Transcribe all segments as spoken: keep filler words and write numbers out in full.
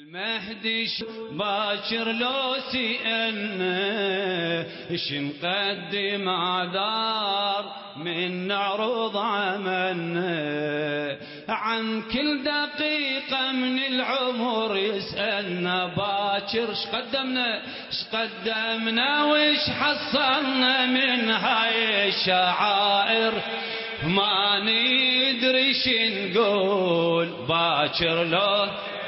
المهدي باكر لو سئلنا ايش نقدم اعذار من نعرض عملنا، عن كل دقيقة من العمر يسألنا باكر ايش قدمنا ايش قدمنا وايش حصلنا من هاي الشعائر، ما ندري شنقول باكر لو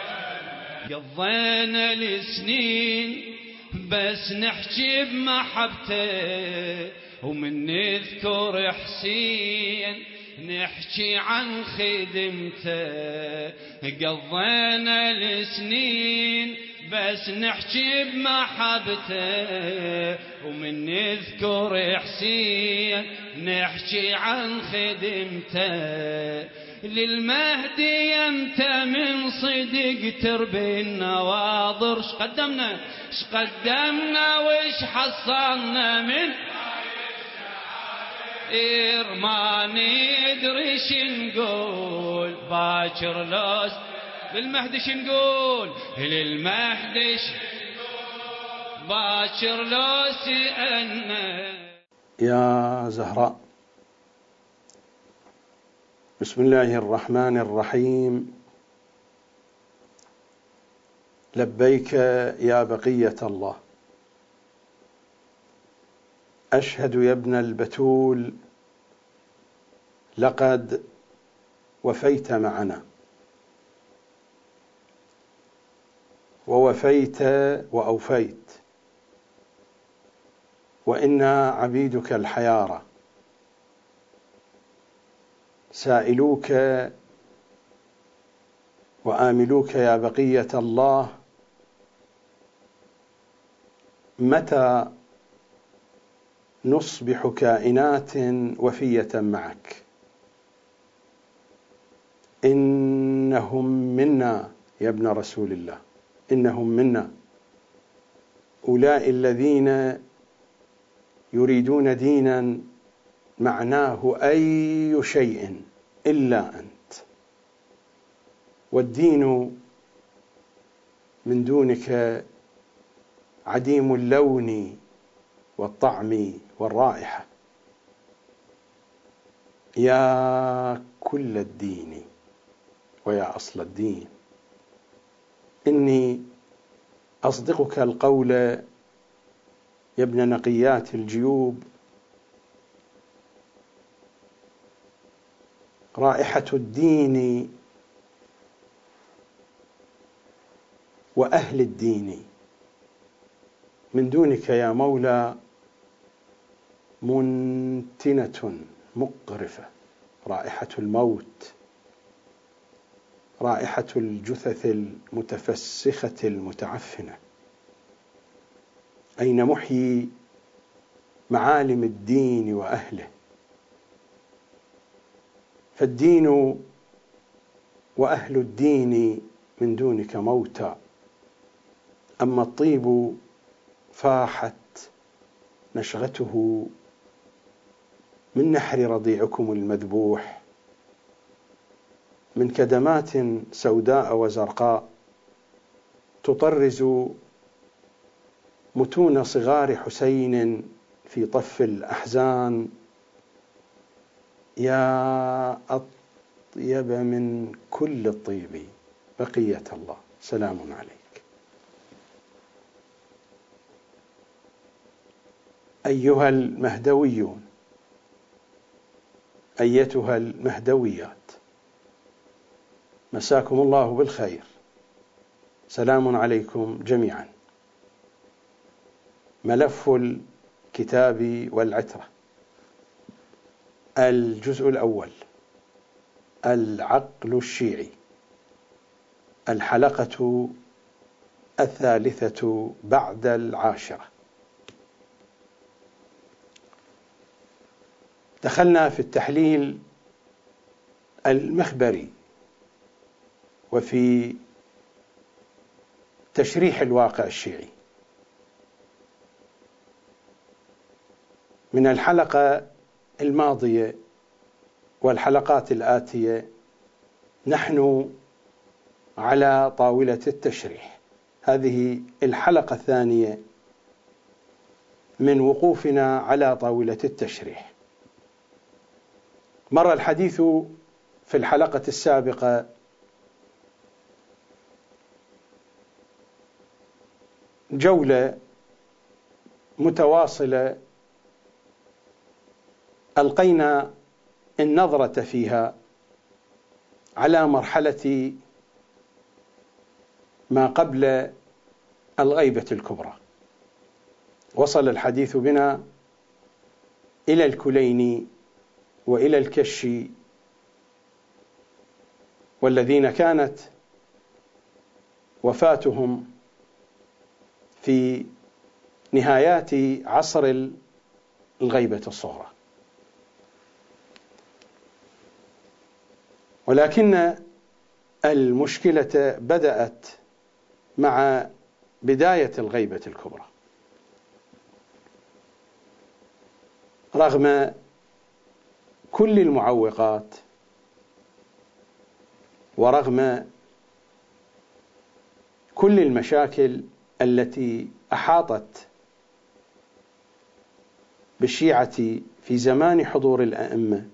قضينا السنين بس نحكي بمحبته، ومن نذكر حسين نحكي عن خدمته. قضينا السنين بس نحكي بمحبته، ومن نذكر حسين نحكي عن خدمته. للمهدي انت من صدق تربي النواظر، اش قدمنا اش قدمنا وايش حصلنا من إير ما ندري شنقول باكر لوس. للمهدي شنقول للمهدي باكر لوس أنا. يا زهراء، بسم الله الرحمن الرحيم. لبيك يا بقية الله، أشهد يا ابن البتول لقد وفيت معنا، ووفيت وأوفيت، وإنا عبيدك الحيارى سائلوك وآملوك يا بقية الله، متى نصبح كائنات وفية معك؟ إنهم منا يا ابن رسول الله، إنهم منا، أولئك الذين يريدون دينا معناه أي شيء إلا أنت، والدين من دونك عديم اللون والطعم والرائحة. يا كل الدين ويا أصل الدين، إني أصدقك القول يا ابن نقيات الجيوب، رائحة الدين وأهل الدين من دونك يا مولى منتنة مقرفة، رائحة الموت، رائحة الجثث المتفسخة المتعفنة. أين محيي معالم الدين وأهله؟ فالدين وأهل الدين من دونك موتى، أما الطيب فاحت نشغته من نحر رضيعكم المذبوح، من كدمات سوداء وزرقاء تطرز متون صغار حسين في طف الأحزان. يا أطيب من كل الطيب بقية الله، سلام عليك. أيها المهدويون، أيتها المهدويات، مساكم الله بالخير، سلام عليكم جميعا. ملف الكتاب والعترة، الجزء الأول، العقل الشيعي، الحلقة الثالثة بعد العاشرة. دخلنا في التحليل المخبري وفي تشريح الواقع الشيعي. من الحلقة الماضية والحلقات الآتية نحن على طاولة التشريح. هذه الحلقة الثانية من وقوفنا على طاولة التشريح. مر الحديث في الحلقة السابقة جولة متواصلة ألقينا النظرة فيها على مرحلة ما قبل الغيبة الكبرى. وصل الحديث بنا إلى الكلين وإلى الكش، والذين كانت وفاتهم في نهايات عصر الغيبة الصغرى. ولكن المشكلة بدأت مع بداية الغيبة الكبرى. رغم كل المعوقات ورغم كل المشاكل التي أحاطت بالشيعة في زمان حضور الأئمة،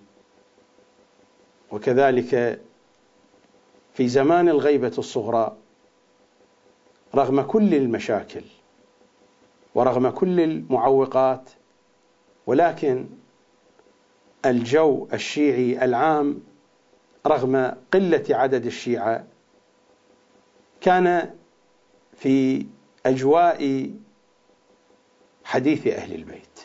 وكذلك في زمان الغيبة الصغرى، رغم كل المشاكل ورغم كل المعوقات، ولكن الجو الشيعي العام رغم قلة عدد الشيعة كان في أجواء حديث أهل البيت.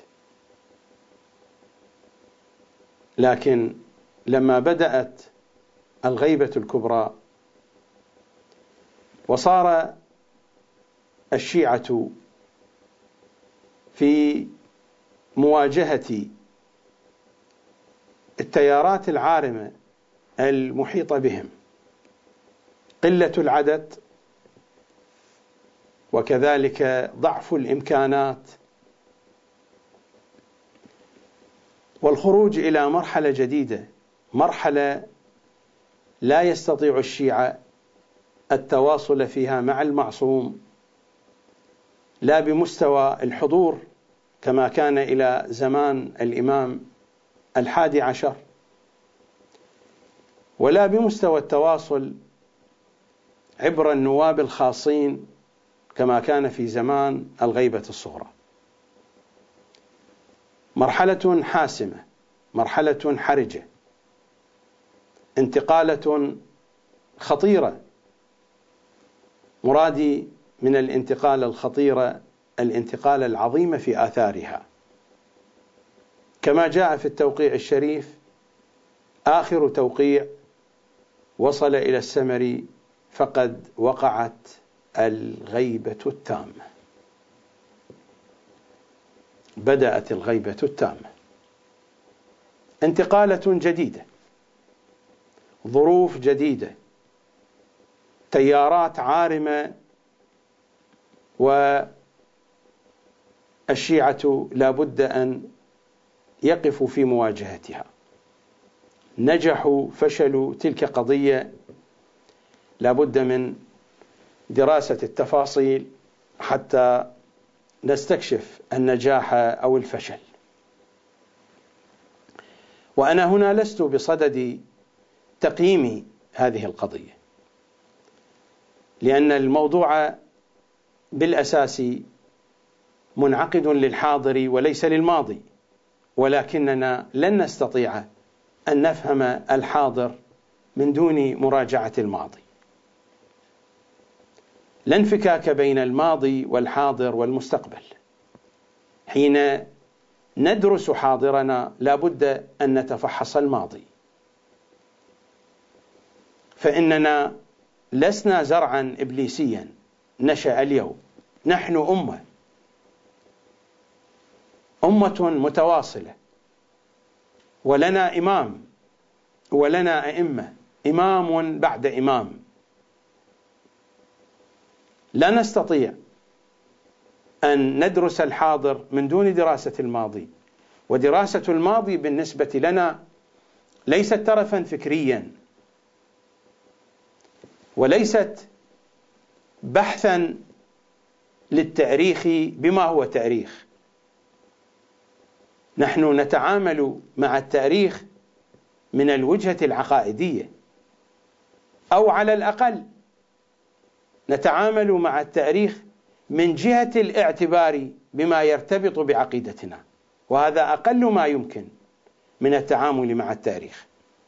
لكن لما بدأت الغيبة الكبرى وصار الشيعة في مواجهة التيارات العارمة المحيطة بهم، قلة العدد وكذلك ضعف الإمكانات، والخروج إلى مرحلة جديدة، مرحلة لا يستطيع الشيعة التواصل فيها مع المعصوم، لا بمستوى الحضور كما كان إلى زمان الإمام الحادي عشر، ولا بمستوى التواصل عبر النواب الخاصين كما كان في زمان الغيبة الصغرى. مرحلة حاسمة، مرحلة حرجة، انتقالة خطيرة. مرادي من الانتقال الخطيرة الانتقال العظيم في آثارها، كما جاء في التوقيع الشريف: آخر توقيع وصل إلى السمري فقد وقعت الغيبة التامة. بدأت الغيبة التامة، انتقالة جديدة، ظروف جديدة، تيارات عارمة، والشيعة لا بد أن يقفوا في مواجهتها. نجحوا، فشلوا، تلك قضية لا بد من دراسة التفاصيل حتى نستكشف النجاح أو الفشل. وأنا هنا لست بصدد تقييم هذه القضية، لأن الموضوع بالأساس منعقد للحاضر وليس للماضي، ولكننا لن نستطيع أن نفهم الحاضر من دون مراجعة الماضي. لا انفكاك بين الماضي والحاضر والمستقبل. حين ندرس حاضرنا لا بد أن نتفحص الماضي، فإننا لسنا زرعا إبليسيا نشأ اليوم. نحن أمة أمة متواصلة، ولنا إمام ولنا أئمة، إمام بعد إمام. لا نستطيع أن ندرس الحاضر من دون دراسة الماضي، ودراسة الماضي بالنسبة لنا ليست ترفا فكريا، وليست بحثا للتأريخ بما هو تاريخ. نحن نتعامل مع التاريخ من الوجهة العقائدية، أو على الأقل نتعامل مع التاريخ من جهة الاعتبار بما يرتبط بعقيدتنا، وهذا أقل ما يمكن من التعامل مع التاريخ.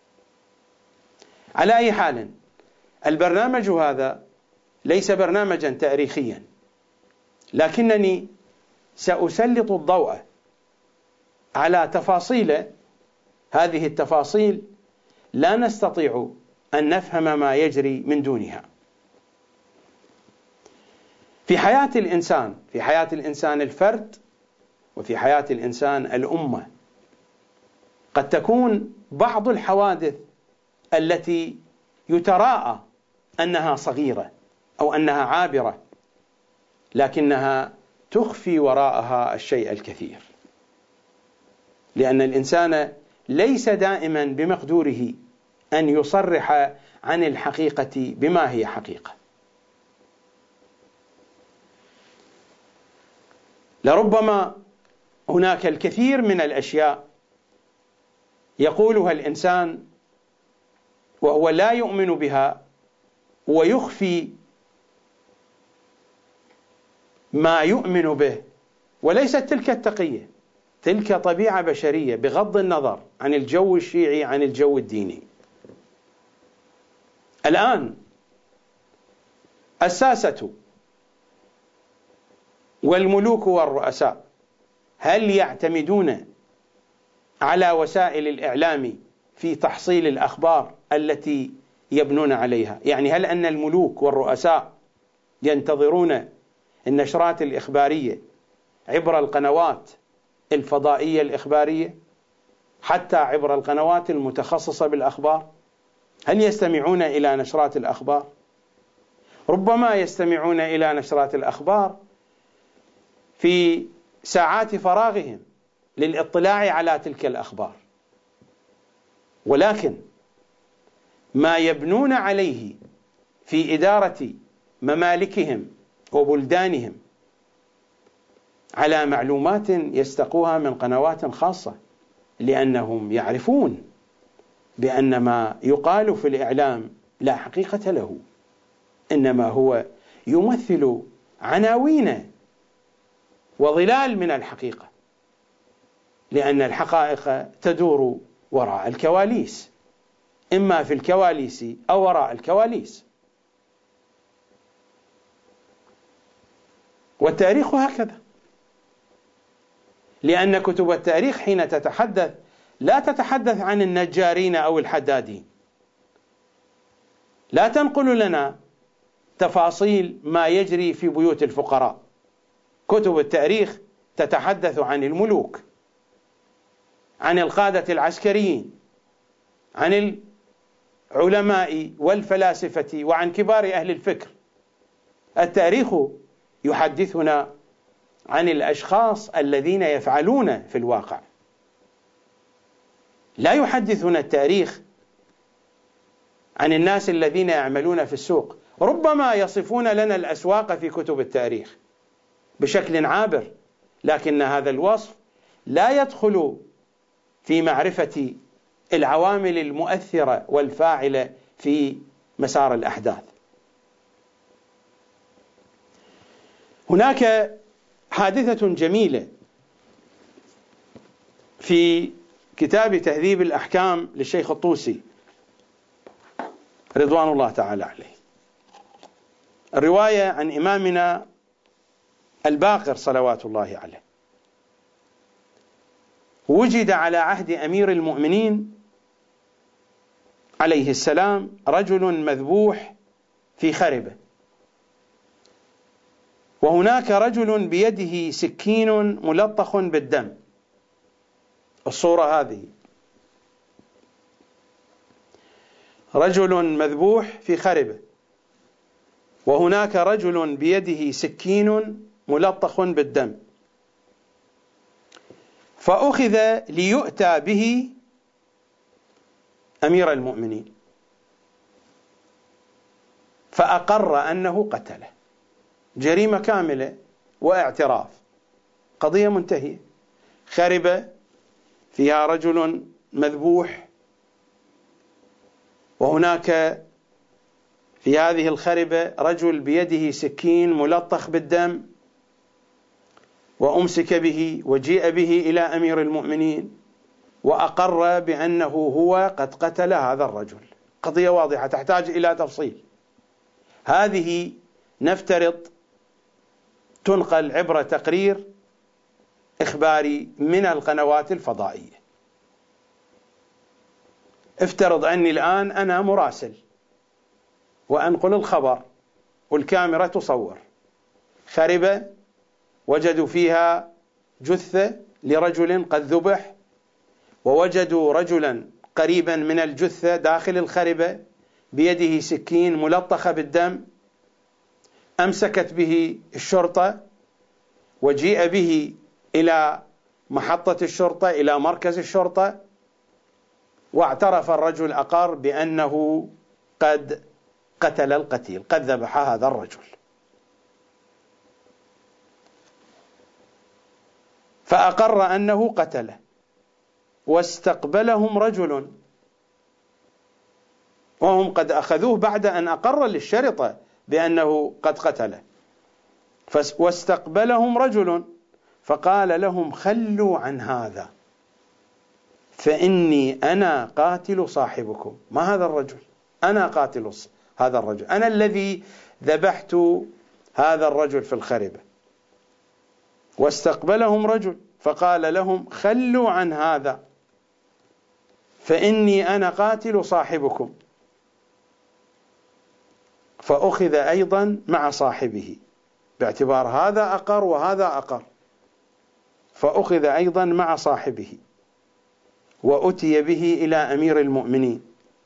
على أي حال، البرنامج هذا ليس برنامجا تاريخيا، لكنني سأسلط الضوء على تفاصيل. هذه التفاصيل لا نستطيع أن نفهم ما يجري من دونها. في حياة الإنسان، في حياة الإنسان الفرد، وفي حياة الإنسان الأمة، قد تكون بعض الحوادث التي يتراءى أنها صغيرة أو أنها عابرة، لكنها تخفي وراءها الشيء الكثير، لأن الإنسان ليس دائما بمقدوره أن يصرح عن الحقيقة بما هي حقيقة. لربما هناك الكثير من الأشياء يقولها الإنسان وهو لا يؤمن بها، ويخفي ما يؤمن به، وليست تلك التقية، تلك طبيعة بشرية بغض النظر عن الجو الشيعي عن الجو الديني. الآن الساسة والملوك والرؤساء هل يعتمدون على وسائل الإعلام في تحصيل الأخبار التي يبنون عليها؟ يعني هل أن الملوك والرؤساء ينتظرون النشرات الإخبارية عبر القنوات الفضائية الإخبارية، حتى عبر القنوات المتخصصة بالأخبار؟ هل يستمعون إلى نشرات الأخبار؟ ربما يستمعون إلى نشرات الأخبار في ساعات فراغهم للاطلاع على تلك الأخبار، ولكن ما يبنون عليه في إدارة ممالكهم وبلدانهم على معلومات يستقوها من قنوات خاصة، لأنهم يعرفون بأن ما يقال في الإعلام لا حقيقة له، إنما هو يمثل عناوين وظلال من الحقيقة، لأن الحقائق تدور وراء الكواليس، إما في الكواليس أو وراء الكواليس. والتاريخ هكذا، لأن كتب التاريخ حين تتحدث لا تتحدث عن النجارين أو الحدادين، لا تنقل لنا تفاصيل ما يجري في بيوت الفقراء. كتب التاريخ تتحدث عن الملوك، عن القادة العسكريين، عن العلماء والفلاسفة، وعن كبار أهل الفكر. التاريخ يحدثنا عن الأشخاص الذين يفعلون في الواقع، لا يحدثنا التاريخ عن الناس الذين يعملون في السوق. ربما يصفون لنا الأسواق في كتب التاريخ بشكل عابر، لكن هذا الوصف لا يدخل في معرفة العوامل المؤثرة والفاعلة في مسار الأحداث. هناك حادثة جميلة في كتاب تهذيب الأحكام للشيخ الطوسي رضوان الله تعالى عليه، الرواية عن إمامنا الباقر صلوات الله عليه. وجد على عهد أمير المؤمنين عليه السلام رجل مذبوح في خربة، وهناك رجل بيده سكين ملطخ بالدم. الصورة هذه، رجل مذبوح في خربة وهناك رجل بيده سكين ملطخ بالدم، فأخذ ليؤتى به أمير المؤمنين. فأقر أنه قتله، جريمة كاملة واعتراف، قضية منتهية. خربة فيها رجل مذبوح، وهناك في هذه الخربة رجل بيده سكين ملطخ بالدم، وأمسك به وجيء به إلى أمير المؤمنين وأقر بأنه هو قد قتل هذا الرجل. قضية واضحة تحتاج إلى تفصيل. هذه نفترض تنقل عبر تقرير إخباري من القنوات الفضائية. افترض أني الآن أنا مراسل وأنقل الخبر والكاميرا تصور خربة وجدوا فيها جثة لرجل قد ذبح، ووجدوا رجلا قريبا من الجثة داخل الخربة بيده سكين ملطخة بالدم، أمسكت به الشرطة وجيء به إلى محطة الشرطة إلى مركز الشرطة، واعترف الرجل أقر بأنه قد قتل القتيل، قد ذبح هذا الرجل. فأقر أنه قتله، واستقبلهم رجل وهم قد أخذوه بعد أن أقر للشرطة بأنه قد قتله، واستقبلهم رجل فقال لهم خلوا عن هذا فإني أنا قاتل صاحبكم. ما هذا الرجل؟ أنا قاتل هذا الرجل، أنا الذي ذبحت هذا الرجل في الخربة. واستقبلهم رجل فقال لهم خلوا عن هذا فإني أنا قاتل صاحبكم، فأخذ أيضا مع صاحبه باعتبار هذا أقر وهذا أقر، فأخذ أيضا مع صاحبه وأتي به إلى أمير المؤمنين.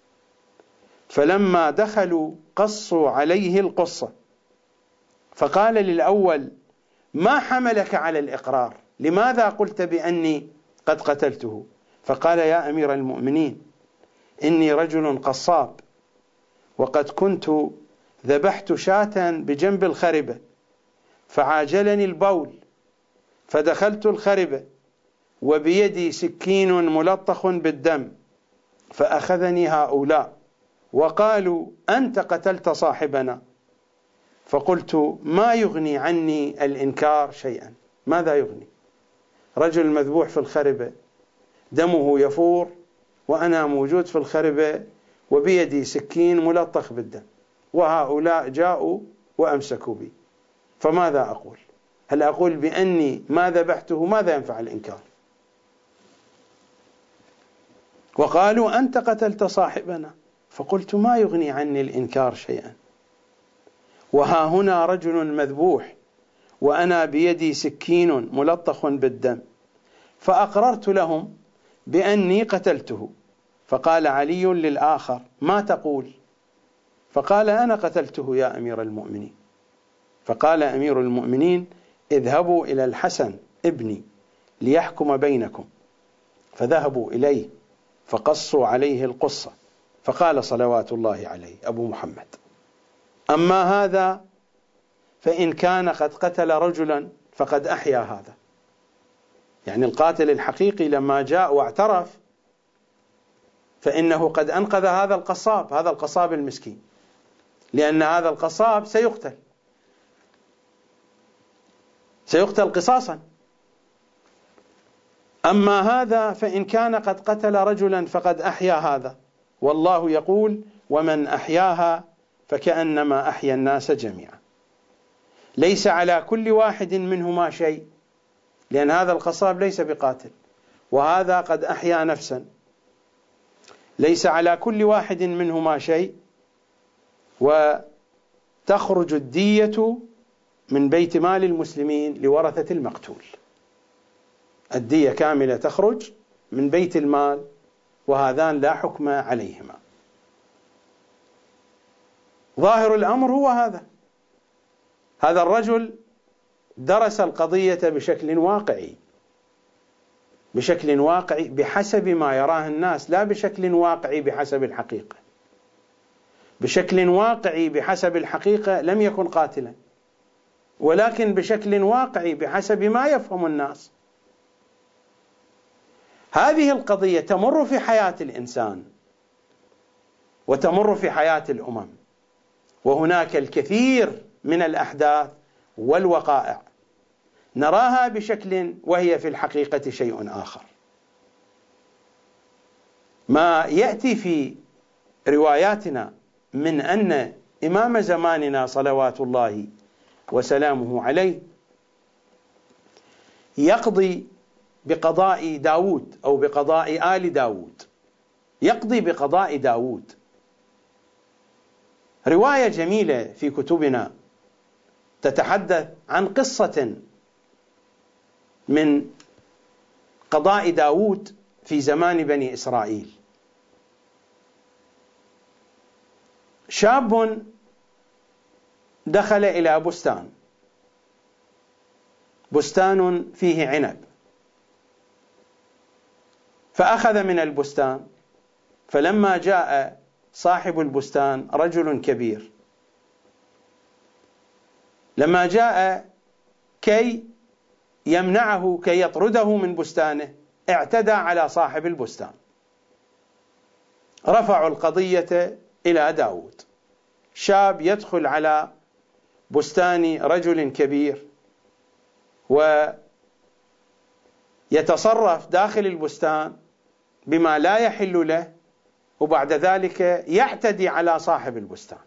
فلما دخلوا قصوا عليه القصة، فقال للأول ما حملك على الإقرار؟ لماذا قلت بأني قد قتلته؟ فقال يا أمير المؤمنين إني رجل قصاب، وقد كنت ذبحت شاة بجنب الخربة فعاجلني البول فدخلت الخربة وبيدي سكين ملطخ بالدم، فأخذني هؤلاء وقالوا أنت قتلت صاحبنا، فقلت ما يغني عني الإنكار شيئا. ماذا يغني؟ رجل مذبوح في الخربة دمه يفور وأنا موجود في الخربة وبيدي سكين ملطخ بالدم، وهؤلاء جاءوا وأمسكوا بي، فماذا أقول؟ هل أقول بأني ما ذبحته؟ ماذا ينفع الإنكار؟ وقالوا أنت قتلت صاحبنا، فقلت ما يغني عني الإنكار شيئا، وها هنا رجل مذبوح وأنا بيدي سكين ملطخ بالدم، فأقررت لهم بأني قتلته. فقال علي للآخر ما تقول؟ فقال أنا قتلته يا أمير المؤمنين. فقال أمير المؤمنين اذهبوا إلى الحسن ابني ليحكم بينكم. فذهبوا إليه فقصوا عليه القصة، فقال صلوات الله عليه أبو محمد أما هذا فإن كان قد قتل رجلا فقد أحيا هذا. يعني القاتل الحقيقي لما جاء واعترف فإنه قد أنقذ هذا القصاب، هذا القصاب المسكين، لأن هذا القصاب سيقتل سيقتل قصاصا. أما هذا فإن كان قد قتل رجلا فقد أحيا هذا، والله يقول ومن أحياها فكأنما أحيا الناس جميعا. ليس على كل واحد منهما شيء، لأن هذا القصاب ليس بقاتل وهذا قد أحيا نفسا، ليس على كل واحد منهما شيء، وتخرج الدية من بيت مال المسلمين لورثة المقتول. الدية كاملة تخرج من بيت المال، وهذان لا حكم عليهما. ظاهر الأمر هو هذا. هذا الرجل درس القضية بشكل واقعي، بشكل واقعي بحسب ما يراه الناس، لا بشكل واقعي بحسب الحقيقة. بشكل واقعي بحسب الحقيقة لم يكن قاتلا، ولكن بشكل واقعي بحسب ما يفهم الناس. هذه القضية تمر في حياة الإنسان وتمر في حياة الأمم، وهناك الكثير من الأحداث والوقائع نراها بشكل وهي في الحقيقة شيء آخر. ما يأتي في رواياتنا من أن إمام زماننا صلوات الله وسلامه عليه يقضي بقضاء داود أو بقضاء آل داود، يقضي بقضاء داود. رواية جميلة في كتبنا تتحدث عن قصة من قضاء داود في زمان بني إسرائيل. شاب دخل إلى بستان، بستان فيه عنب، فأخذ من البستان، فلما جاء صاحب البستان رجل كبير، لما جاء كي يمنعه كي يطرده من بستانه اعتدى على صاحب البستان. رفعوا القضية إلى داود. شاب يدخل على بستان رجل كبير ويتصرف داخل البستان بما لا يحل له، وبعد ذلك يعتدي على صاحب البستان.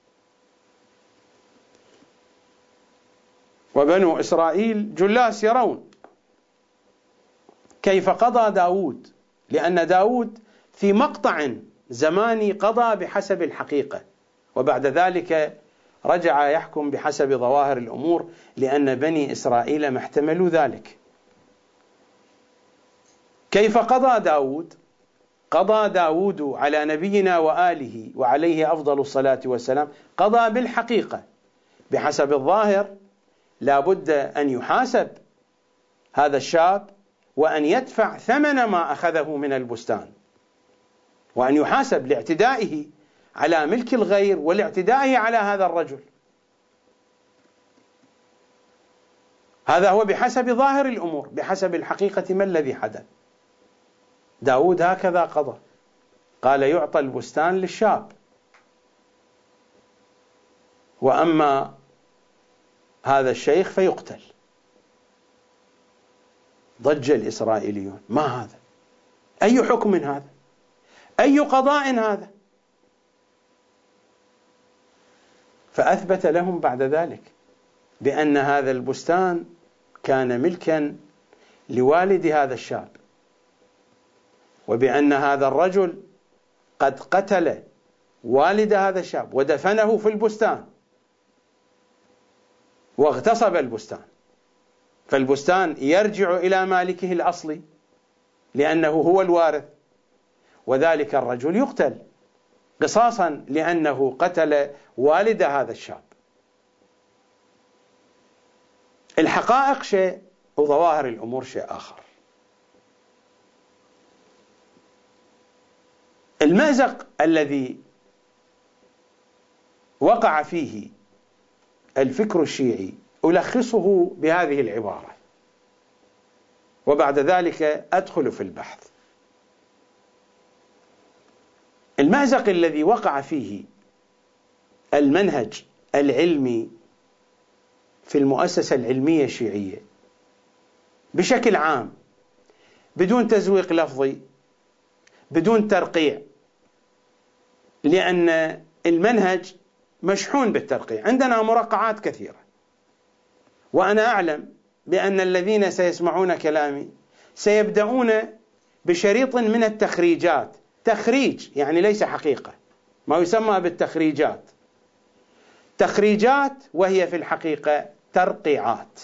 وبنو إسرائيل جلاس يرون كيف قضى داود، لأن داود في مقطع زماني قضى بحسب الحقيقة، وبعد ذلك رجع يحكم بحسب ظواهر الأمور، لأن بني إسرائيل ما احتملوا ذلك. كيف قضى داود؟ قضى داود على نبينا وآله وعليه أفضل الصلاة والسلام، قضى بالحقيقة بحسب الظاهر. لا بد أن يحاسب هذا الشاب وأن يدفع ثمن ما أخذه من البستان، وأن يحاسب لاعتدائه على ملك الغير ولاعتدائه على هذا الرجل. هذا هو بحسب ظاهر الأمور. بحسب الحقيقة ما الذي حدث؟ داود هكذا قضى، قال يعطى البستان للشاب، وأما هذا الشيخ فيقتل. ضج الإسرائيليون، ما هذا؟ أي حكم هذا؟ أي قضاء هذا؟ فأثبت لهم بعد ذلك بأن هذا البستان كان ملكا لوالد هذا الشاب، وبأن هذا الرجل قد قتل والد هذا الشاب ودفنه في البستان واغتصب البستان، فالبستان يرجع إلى مالكه الأصلي لأنه هو الوارث، وذلك الرجل يقتل قصاصا لأنه قتل والد هذا الشاب. الحقائق شيء وظواهر الأمور شيء آخر. المأزق الذي وقع فيه الفكر الشيعي ألخصه بهذه العبارة، وبعد ذلك أدخل في البحث. المأزق الذي وقع فيه المنهج العلمي في المؤسسة العلمية الشيعية بشكل عام، بدون تزويق لفظي، بدون ترقيع، لأن المنهج مشحون بالترقيع. عندنا مرقعات كثيرة، وأنا أعلم بأن الذين سيسمعون كلامي سيبدأون بشريط من التخريجات. تخريج يعني ليس حقيقة، ما يسمى بالتخريجات، تخريجات وهي في الحقيقة ترقيعات.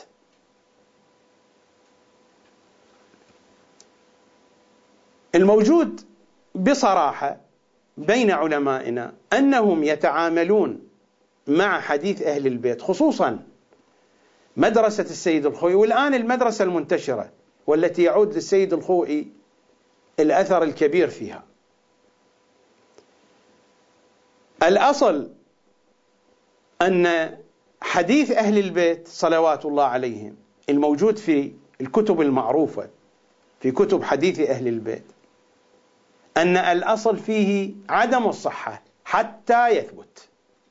الموجود بصراحة بين علمائنا أنهم يتعاملون مع حديث أهل البيت، خصوصا مدرسة السيد الخوئي، والآن المدرسة المنتشرة والتي يعود للسيد الخوئي الأثر الكبير فيها. الأصل أن حديث أهل البيت صلوات الله عليهم الموجود في الكتب المعروفة، في كتب حديث أهل البيت، أن الأصل فيه عدم الصحة حتى يثبت.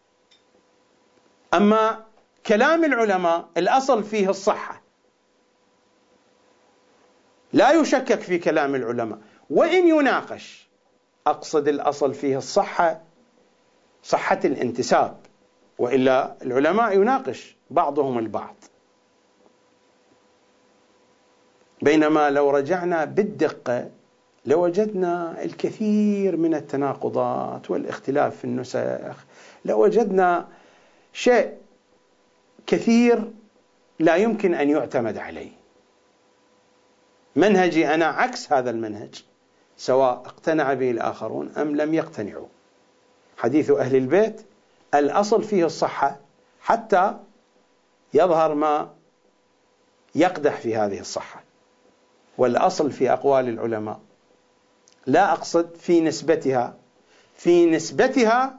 أما كلام العلماء الأصل فيه الصحة، لا يشكك في كلام العلماء وإن يناقش، أقصد الأصل فيه الصحة، صحة الانتساب، وإلا العلماء يناقش بعضهم البعض. بينما لو رجعنا بالدقة لوجدنا الكثير من التناقضات والاختلاف في النسخ، لوجدنا شيء كثير لا يمكن أن يعتمد عليه. منهجي أنا عكس هذا المنهج، سواء اقتنع به الآخرون أم لم يقتنعوا. حديث أهل البيت الأصل فيه الصحة حتى يظهر ما يقدح في هذه الصحة، والأصل في أقوال العلماء، لا أقصد في نسبتها، في نسبتها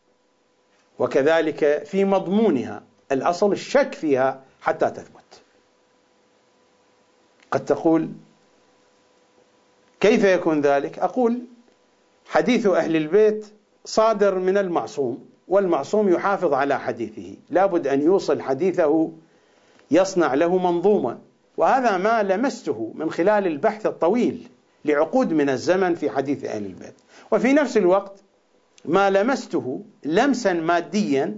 وكذلك في مضمونها، الأصل الشك فيها حتى تثبت. قد تقول كيف يكون ذلك؟ أقول حديث أهل البيت صادر من المعصوم، والمعصوم يحافظ على حديثه، لابد أن يوصل حديثه، يصنع له منظومة، وهذا ما لمسته من خلال البحث الطويل لعقود من الزمن في حديث أهل البيت. وفي نفس الوقت ما لمسته لمسا ماديا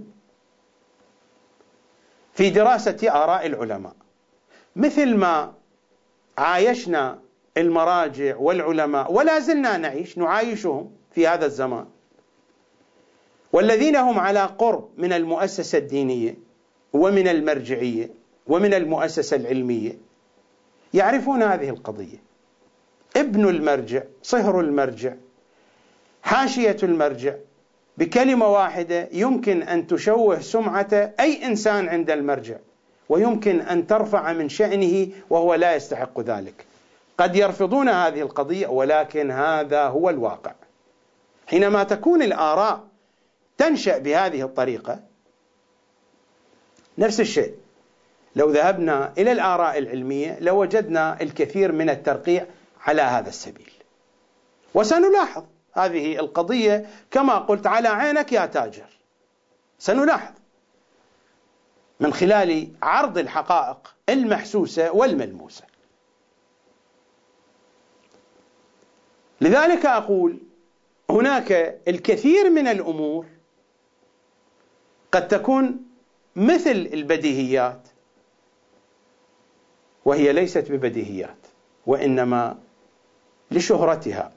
في دراسة آراء العلماء، مثل ما عايشنا المراجع والعلماء ولا زلنا نعيش نعايشهم في هذا الزمان، والذين هم على قرب من المؤسسة الدينية ومن المرجعية ومن المؤسسة العلمية يعرفون هذه القضية. ابن المرجع، صهر المرجع، حاشية المرجع، بكلمة واحدة يمكن أن تشوه سمعة أي إنسان عند المرجع، ويمكن أن ترفع من شأنه وهو لا يستحق ذلك. قد يرفضون هذه القضية، ولكن هذا هو الواقع. حينما تكون الآراء تنشأ بهذه الطريقة، نفس الشيء لو ذهبنا إلى الآراء العلمية لوجدنا الكثير من الترقيع على هذا السبيل. وسنلاحظ هذه القضية كما قلت على عينك يا تاجر، سنلاحظ من خلال عرض الحقائق المحسوسة والملموسة. لذلك أقول هناك الكثير من الأمور قد تكون مثل البديهيات، وهي ليست ببديهيات، وإنما لشهرتها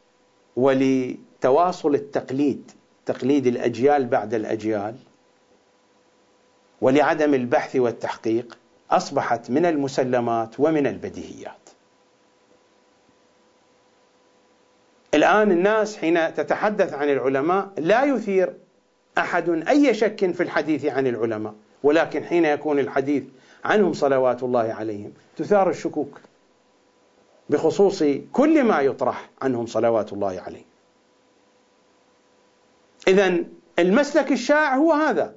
ولتواصل التقليد، تقليد الأجيال بعد الأجيال، ولعدم البحث والتحقيق، أصبحت من المسلمات ومن البديهيات. الآن الناس حين تتحدث عن العلماء لا يثير أحد أي شك في الحديث عن العلماء، ولكن حين يكون الحديث عنهم صلوات الله عليهم تثار الشكوك بخصوص كل ما يطرح عنهم صلوات الله عليهم. إذن المسلك الشائع هو هذا،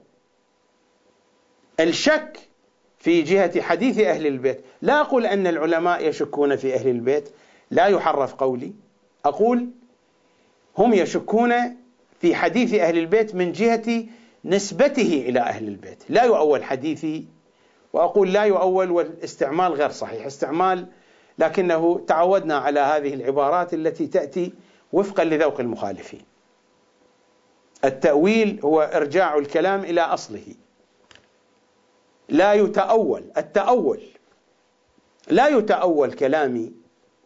الشك في جهة حديث أهل البيت. لا أقول أن العلماء يشكون في أهل البيت، لا يحرف قولي، أقول هم يشكون في حديث أهل البيت من جهة نسبته إلى أهل البيت، لا يؤول حديثي. وأقول لا يؤول والاستعمال غير صحيح، استعمال لكنه تعودنا على هذه العبارات التي تأتي وفقا لذوق المخالفين. التأويل هو إرجاع الكلام إلى أصله، لا يتأول. التأول لا يتأول كلامي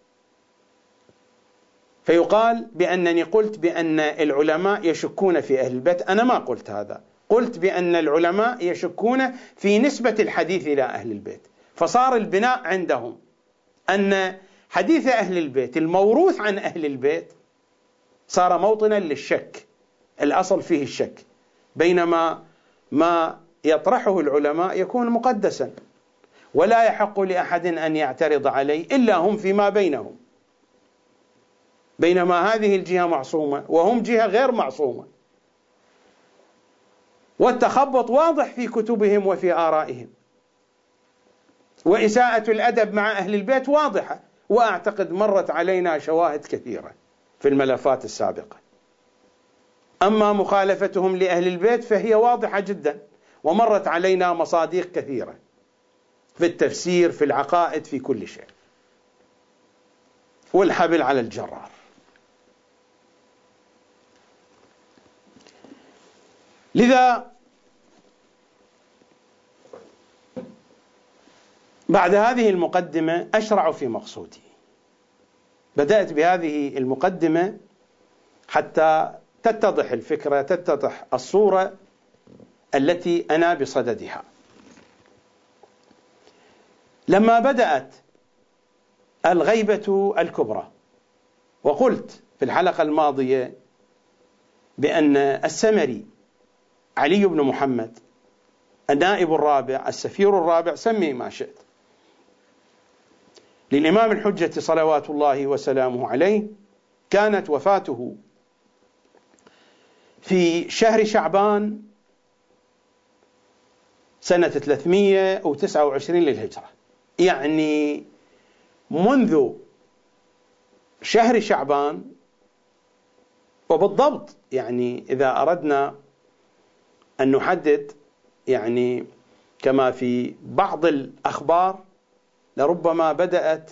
فيقال بأنني قلت بأن العلماء يشكون في أهل البيت. أنا ما قلت هذا، قلت بأن العلماء يشكون في نسبة الحديث إلى أهل البيت، فصار البناء عندهم أن حديث أهل البيت الموروث عن أهل البيت صار موطنا للشك، الأصل فيه الشك، بينما ما يطرحه العلماء يكون مقدسا ولا يحق لأحد أن يعترض عليه إلا هم فيما بينهم، بينما هذه الجهة معصومة وهم جهة غير معصومة. والتخبط واضح في كتبهم وفي آرائهم، وإساءة الأدب مع أهل البيت واضحة، وأعتقد مرت علينا شواهد كثيرة في الملفات السابقة. أما مخالفتهم لأهل البيت فهي واضحة جدا، ومرت علينا مصاديق كثيرة في التفسير، في العقائد، في كل شيء. والحبل على الجرار. لذا بعد هذه المقدمة أشرع في مقصودي. بدأت بهذه المقدمة حتى تتضح الفكرة، تتضح الصورة التي أنا بصددها. لما بدأت الغيبة الكبرى، وقلت في الحلقة الماضية بأن السمري علي بن محمد النائب الرابع، السفير الرابع، سمي ما شئت، للإمام الحجة صلوات الله وسلامه عليه، كانت وفاته في شهر شعبان سنة ثلاثمئة وتسعة وعشرين للهجرة، يعني منذ شهر شعبان، وبالضبط يعني إذا أردنا أن نحدد، يعني كما في بعض الأخبار لربما بدأت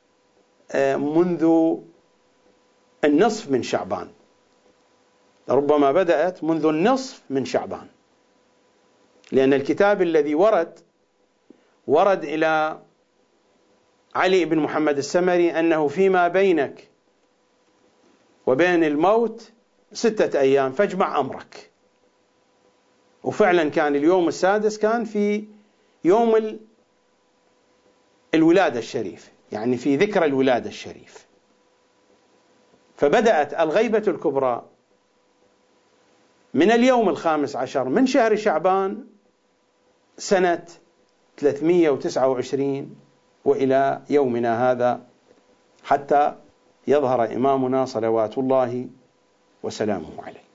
منذ النصف من شعبان، لربما بدأت منذ النصف من شعبان، لأن الكتاب الذي ورد ورد إلى علي بن محمد السمري أنه فيما بينك وبين الموت ستة أيام فاجمع أمرك. وفعلا كان اليوم السادس كان في يوم الولادة الشريف، يعني في ذكرى الولادة الشريف. فبدأت الغيبة الكبرى من اليوم الخامس عشر من شهر شعبان سنة ثلاثمئة وتسعة وعشرين وإلى يومنا هذا، حتى يظهر إمامنا صلوات الله وسلامه عليه.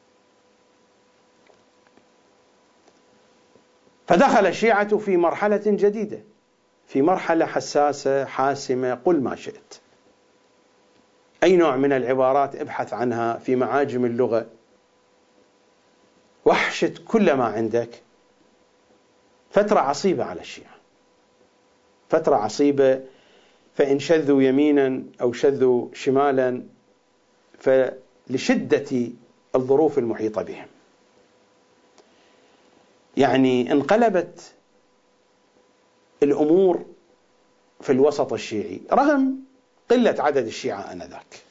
فدخل الشيعة في مرحلة جديدة، في مرحلة حساسة حاسمة، قل ما شئت، أي نوع من العبارات ابحث عنها في معاجم اللغة، واحشد كل ما عندك. فترة عصيبة على الشيعة، فترة عصيبة، فإن شذوا يمينا أو شذوا شمالا فلشدة الظروف المحيطة بهم. يعني انقلبت الأمور في الوسط الشيعي رغم قلة عدد الشيعة آنذاك،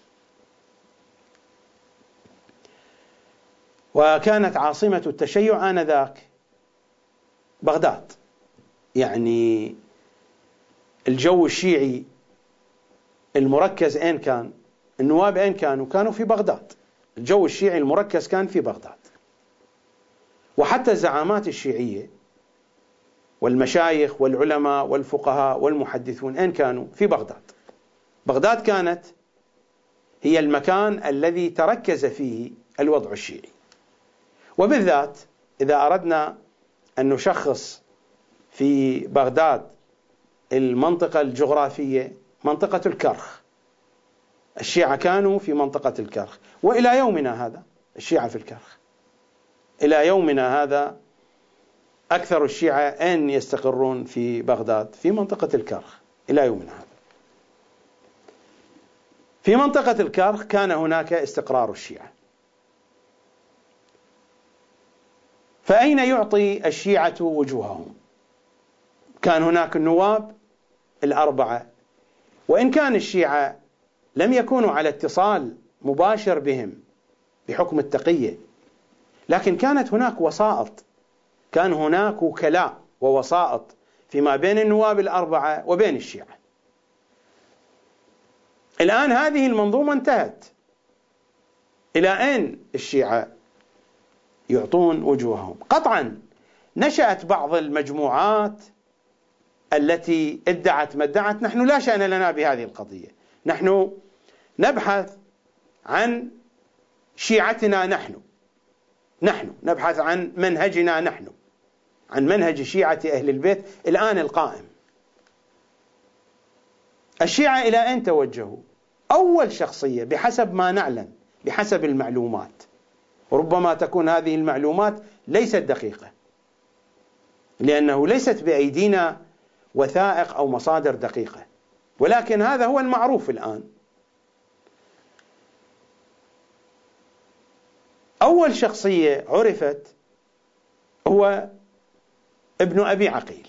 وكانت عاصمة التشيع آنذاك بغداد. يعني الجو الشيعي المركز أين كان؟ النواب أين كانوا؟ كانوا في بغداد. الجو الشيعي المركز كان في بغداد، وحتى الزعامات الشيعية والمشايخ والعلماء والفقهاء والمحدثون أين كانوا؟ في بغداد. بغداد كانت هي المكان الذي تركز فيه الوضع الشيعي، وبالذات إذا أردنا أن نشخص في بغداد المنطقة الجغرافية، منطقة الكرخ. الشيعة كانوا في منطقة الكرخ، وإلى يومنا هذا الشيعة في الكرخ. إلى يومنا هذا أكثر الشيعة أين يستقرون في بغداد؟ في منطقة الكرخ إلى يومنا هذا. في منطقة الكرخ كان هناك استقرار الشيعة. فأين يعطي الشيعة وجوههم؟ كان هناك النواب الأربعة، وإن كان الشيعة لم يكونوا على اتصال مباشر بهم بحكم التقية، لكن كانت هناك وسائط، كان هناك وكلاء ووسائط فيما بين النواب الأربعة وبين الشيعة. الآن هذه المنظومة انتهت. إلى أين الشيعة يعطون وجوههم؟ قطعا نشأت بعض المجموعات التي ادعت ما ادعت. نحن لا شأن لنا بهذه القضية، نحن نبحث عن شيعتنا نحن، نحن نبحث عن منهجنا نحن، عن منهج شيعة أهل البيت الآن القائم. الشيعة إلى أين توجهوا؟ أول شخصية بحسب ما نعلم، بحسب المعلومات، وربما تكون هذه المعلومات ليست دقيقة، لأنه ليست بأيدينا وثائق أو مصادر دقيقة، ولكن هذا هو المعروف الآن. أول شخصية عرفت هو ابن أبي عقيل،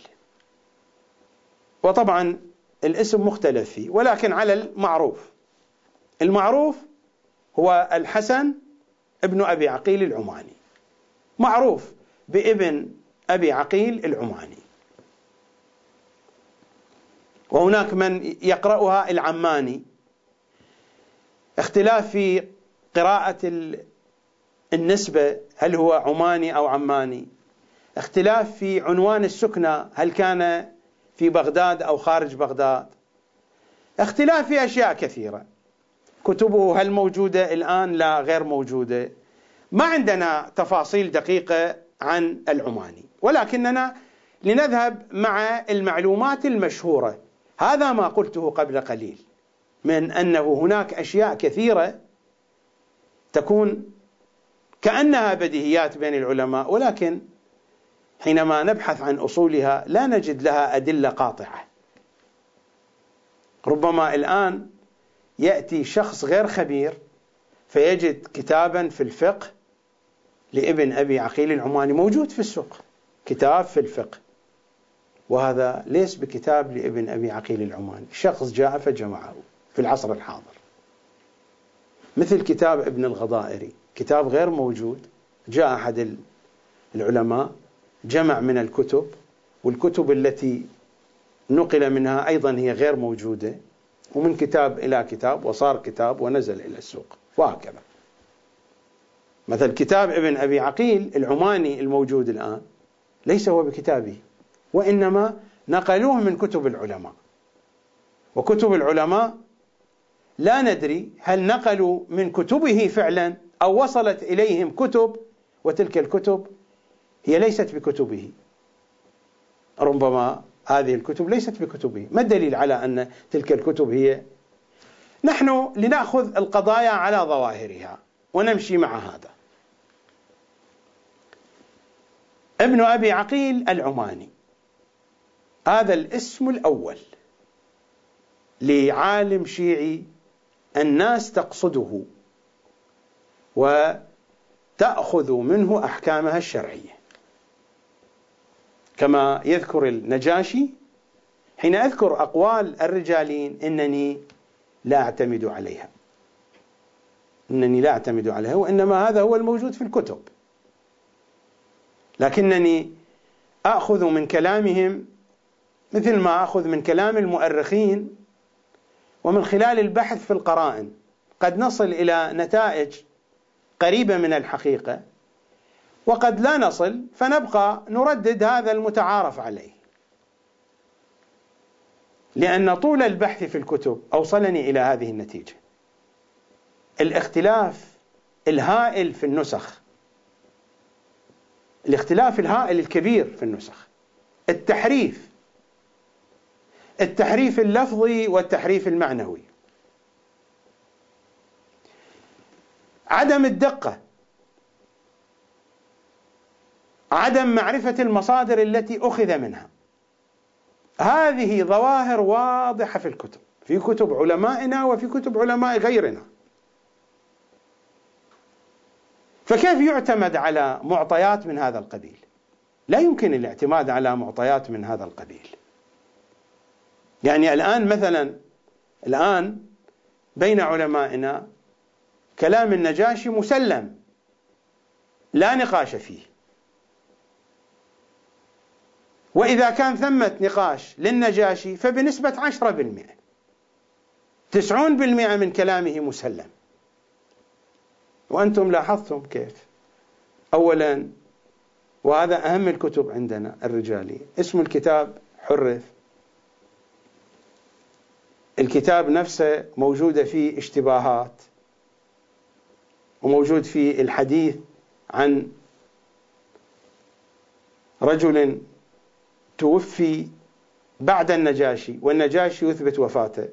وطبعا الاسم مختلف فيه، ولكن على المعروف. المعروف هو الحسن ابن أبي عقيل العماني، معروف بابن أبي عقيل العماني، وهناك من يقرأها العماني، اختلاف في قراءة النسبة، هل هو عماني أو عماني، اختلاف في عنوان السكنة، هل كان في بغداد أو خارج بغداد، اختلاف في أشياء كثيرة. كتبه هل موجودة الآن؟ لا، غير موجودة. ما عندنا تفاصيل دقيقة عن العماني، ولكننا لنذهب مع المعلومات المشهورة. هذا ما قلته قبل قليل من أنه هناك أشياء كثيرة تكون كأنها بديهيات بين العلماء، ولكن حينما نبحث عن أصولها لا نجد لها أدلة قاطعة. ربما الآن يأتي شخص غير خبير فيجد كتابا في الفقه لابن أبي عقيل العماني موجود في السوق، كتاب في الفقه، وهذا ليس بكتاب لابن أبي عقيل العماني، شخص جاء فجمعه في العصر الحاضر. مثل كتاب ابن الغضائري، كتاب غير موجود، جاء أحد العلماء جمع من الكتب، والكتب التي نقل منها أيضا هي غير موجودة، ومن كتاب إلى كتاب وصار كتاب ونزل إلى السوق، وهكذا. مثل كتاب ابن أبي عقيل العماني الموجود الآن ليس هو بكتابه، وإنما نقلوه من كتب العلماء، وكتب العلماء لا ندري هل نقلوا من كتبه فعلا أو وصلت إليهم كتب وتلك الكتب هي ليست بكتبه. ربما هذه الكتب ليست بكتبه. ما الدليل على أن تلك الكتب هي؟ نحن لنأخذ القضايا على ظواهرها ونمشي مع هذا. ابن أبي عقيل العماني، هذا الاسم الأول لعالم شيعي الناس تقصده وتأخذ منه أحكامها الشرعية، كما يذكر النجاشي حين أذكر أقوال الرجالين: إنني لا أعتمد عليها، إنني لا أعتمد عليها، وإنما هذا هو الموجود في الكتب، لكنني أخذ من كلامهم مثل ما أخذ من كلام المؤرخين، ومن خلال البحث في القرائن قد نصل إلى نتائج قريبة من الحقيقة، وقد لا نصل فنبقى نردد هذا المتعارف عليه، لأن طول البحث في الكتب أوصلني إلى هذه النتيجة. الاختلاف الهائل في النسخ، الاختلاف الهائل الكبير في النسخ، التحريف، التحريف اللفظي والتحريف المعنوي، عدم الدقة، عدم معرفة المصادر التي أخذ منها، هذه ظواهر واضحة في الكتب، في كتب علمائنا وفي كتب علماء غيرنا. فكيف يعتمد على معطيات من هذا القبيل؟ لا يمكن الاعتماد على معطيات من هذا القبيل. يعني الآن مثلا الآن بين علمائنا كلام النجاشي مسلم لا نقاش فيه، وإذا كان ثمة نقاش للنجاشي فبنسبة عشرة بالمئة، تسعون بالمئة من كلامه مسلم. وأنتم لاحظتم كيف؟ أولا، وهذا أهم الكتب عندنا الرجالية، اسم الكتاب حرف، الكتاب نفسه موجودة فيه اشتباهات، وموجود فيه الحديث عن رجل توفي بعد النجاشي والنجاشي يثبت وفاته،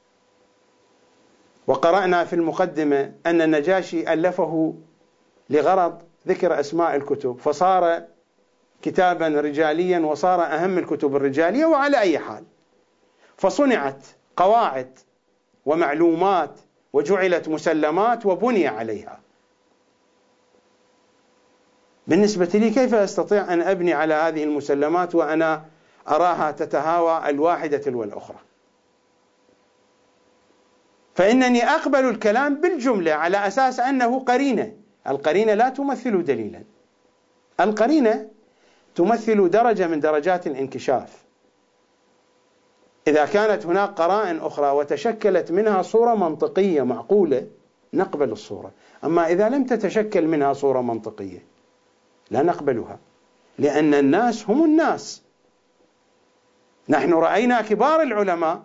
وقرأنا في المقدمة أن النجاشي ألفه لغرض ذكر أسماء الكتب، فصار كتابا رجاليا وصار أهم الكتب الرجالية. وعلى أي حال فصنعت قواعد ومعلومات وجعلت مسلمات وبني عليها. بالنسبة لي كيف أستطيع أن أبني على هذه المسلمات وأنا أراها تتهاوى الواحدة تلو الأخرى؟ فإنني أقبل الكلام بالجملة على أساس أنه قرينة. القرينة لا تمثل دليلا، القرينة تمثل درجة من درجات الانكشاف. إذا كانت هناك قرائن أخرى وتشكلت منها صورة منطقية معقولة نقبل الصورة، أما إذا لم تتشكل منها صورة منطقية لا نقبلها، لأن الناس هم الناس. نحن رأينا كبار العلماء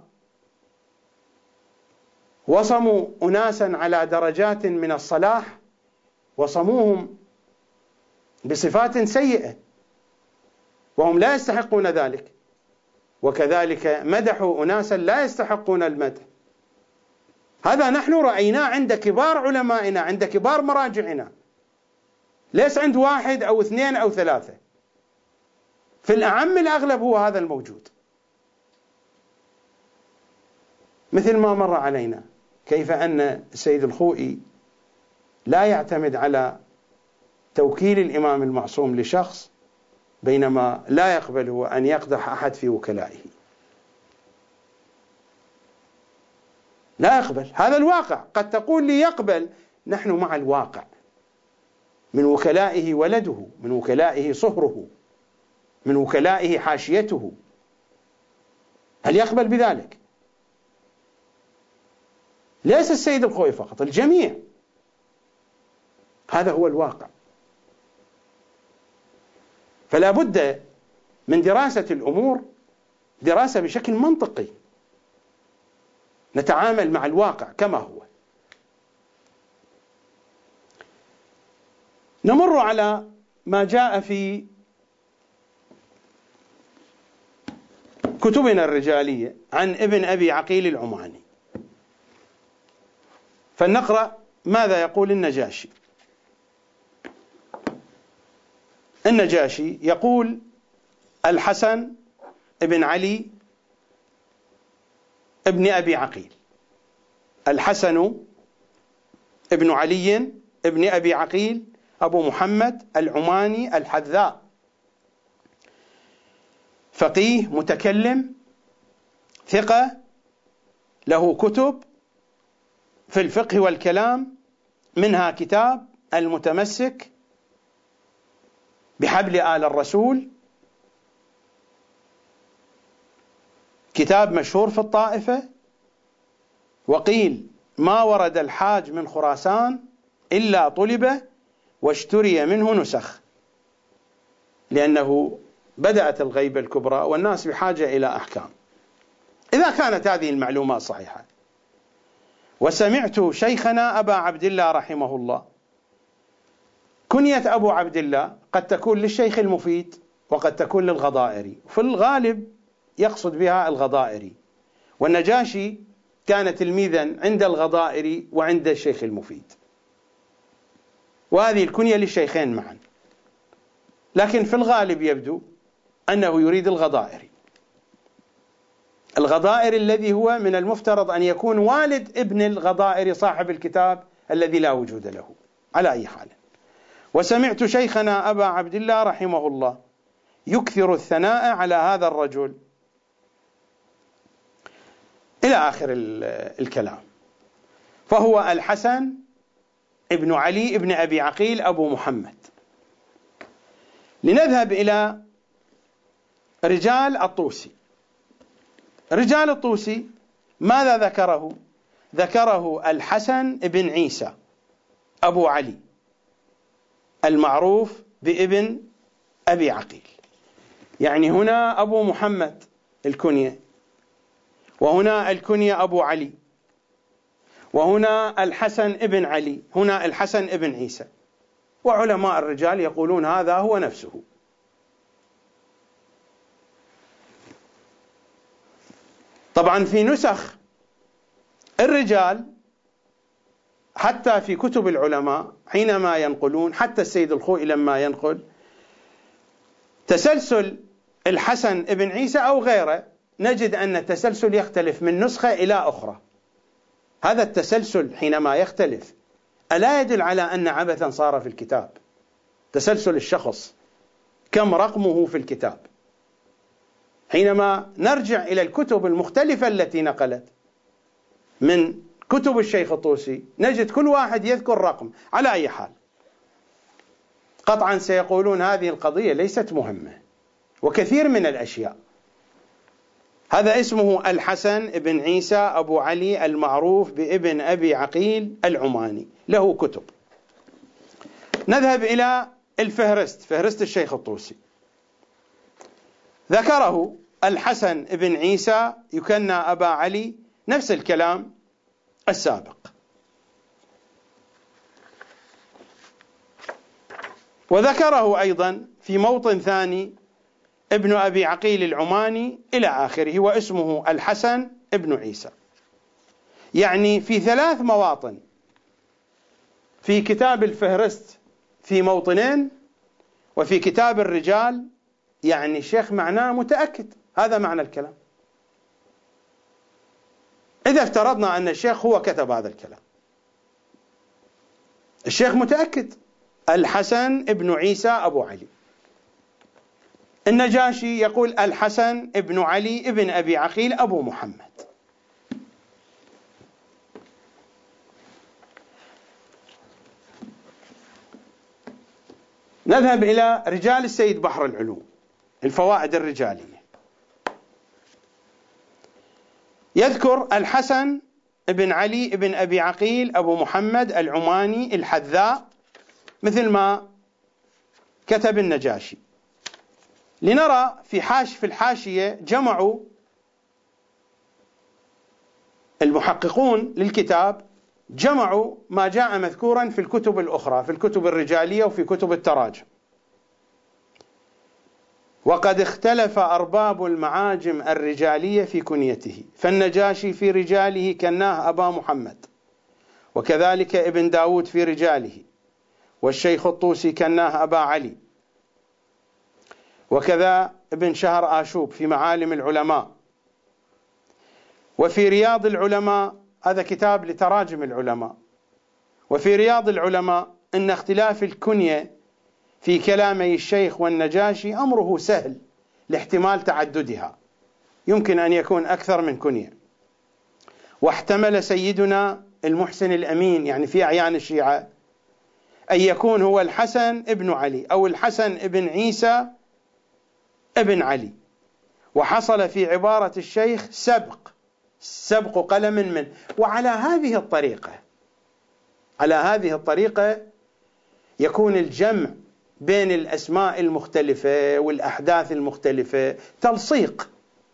وصموا أناسا على درجات من الصلاح، وصموهم بصفات سيئة وهم لا يستحقون ذلك، وكذلك مدحوا أناسا لا يستحقون المدح. هذا نحن رأيناه عند كبار علمائنا، عند كبار مراجعنا، ليس عند واحد أو اثنين أو ثلاثة. في الأعم الأغلب هو هذا الموجود. مثل ما مر علينا كيف أن السيد الخوئي لا يعتمد على توكيل الإمام المعصوم لشخص، بينما لا يقبل هو أن يقدح أحد في وكلائه، لا يقبل. هذا الواقع. قد تقول لي يقبل، نحن مع الواقع. من وكلائه ولده، من وكلائه صهره، من وكلائه حاشيته، هل يقبل بذلك؟ ليس السيد الخوئي فقط، الجميع. هذا هو الواقع. فلا بد من دراسة الأمور دراسة بشكل منطقي، نتعامل مع الواقع كما هو. نمر على ما جاء في كتبنا الرجالية عن ابن أبي عقيل العماني، فلنقرأ ماذا يقول النجاشي. النجاشي يقول: الحسن ابن علي ابن أبي عقيل، الحسن ابن علي ابن أبي عقيل أبو محمد العماني الحذاء، فقيه متكلم ثقة، له كتب في الفقه والكلام، منها كتاب المتمسك بحبل آل الرسول، كتاب مشهور في الطائفة، وقيل ما ورد الحاج من خراسان إلا طلب واشتري منه نسخ، لأنه بدأت الغيبة الكبرى والناس بحاجة إلى أحكام. إذا كانت هذه المعلومات صحيحة. وسمعت شيخنا أبا عبد الله رحمه الله. كنية أبو عبد الله قد تكون للشيخ المفيد وقد تكون للغضائري، في الغالب يقصد بها الغضائري، والنجاشي كان تلميذا عند الغضائري وعند الشيخ المفيد، وهذه الكنية للشيخين معا، لكن في الغالب يبدو أنه يريد الغضائري، الغضائري الذي هو من المفترض أن يكون والد ابن الغضائري صاحب الكتاب الذي لا وجود له. على أي حال، وسمعت شيخنا أبا عبد الله رحمه الله يكثر الثناء على هذا الرجل إلى آخر الكلام. فهو الحسن ابن علي ابن أبي عقيل أبو محمد. لنذهب إلى رجال الطوسي. رجال الطوسي ماذا ذكره؟ ذكره الحسن بن عيسى أبو علي المعروف بابن أبي عقيل، يعني هنا أبو محمد الكنية، وهنا الكنية أبو علي، وهنا الحسن ابن علي، هنا الحسن ابن عيسى. وعلماء الرجال يقولون هذا هو نفسه، طبعا في نسخ الرجال حتى في كتب العلماء حينما ينقلون، حتى السيد الخوئي لما ينقل تسلسل الحسن ابن عيسى أو غيره، نجد أن التسلسل يختلف من نسخة إلى أخرى. هذا التسلسل حينما يختلف ألا يدل على أن عبثا صار في الكتاب؟ تسلسل الشخص كم رقمه في الكتاب؟ حينما نرجع إلى الكتب المختلفة التي نقلت من كتب الشيخ الطوسي نجد كل واحد يذكر رقم. على أي حال قطعا سيقولون هذه القضية ليست مهمة، وكثير من الأشياء. هذا اسمه الحسن بن عيسى أبو علي المعروف بابن أبي عقيل العماني، له كتب. نذهب إلى الفهرست، فهرست الشيخ الطوسي، ذكره الحسن بن عيسى يكنى أبا علي، نفس الكلام السابق. وذكره أيضا في موطن ثاني ابن أبي عقيل العماني إلى آخره، واسمه الحسن ابن عيسى. يعني في ثلاث مواطن، في كتاب الفهرست في موطنين، وفي كتاب الرجال. يعني الشيخ معناه متأكد، هذا معنى الكلام. إذا افترضنا أن الشيخ هو كتب هذا الكلام، الشيخ متأكد الحسن ابن عيسى أبو علي. النجاشي يقول الحسن ابن علي ابن أبي عقيل أبو محمد. نذهب إلى رجال السيد بحر العلوم، الفوائد الرجالية. يذكر الحسن ابن علي ابن أبي عقيل أبو محمد العماني الحذاء، مثل ما كتب النجاشي. لنرى في حاش في الحاشية جمعوا المحققون للكتاب، جمعوا ما جاء مذكورا في الكتب الأخرى، في الكتب الرجالية وفي كتب التراجم. وقد اختلف أرباب المعاجم الرجالية في كنيته، فالنجاشي في رجاله كناه أبا محمد، وكذلك ابن داود في رجاله، والشيخ الطوسي كناه أبا علي، وكذا ابن شهر آشوب في معالم العلماء. وفي رياض العلماء، هذا كتاب لتراجم العلماء، وفي رياض العلماء إن اختلاف الكنية في كلامي الشيخ والنجاشي أمره سهل لاحتمال تعددها، يمكن أن يكون أكثر من كنية. واحتمل سيدنا المحسن الأمين، يعني في أعيان الشيعة، أن يكون هو الحسن ابن علي أو الحسن ابن عيسى ابن علي، وحصل في عبارة الشيخ سبق سبق قلم من. وعلى هذه الطريقة على هذه الطريقة يكون الجمع بين الأسماء المختلفة والأحداث المختلفة تلصيق.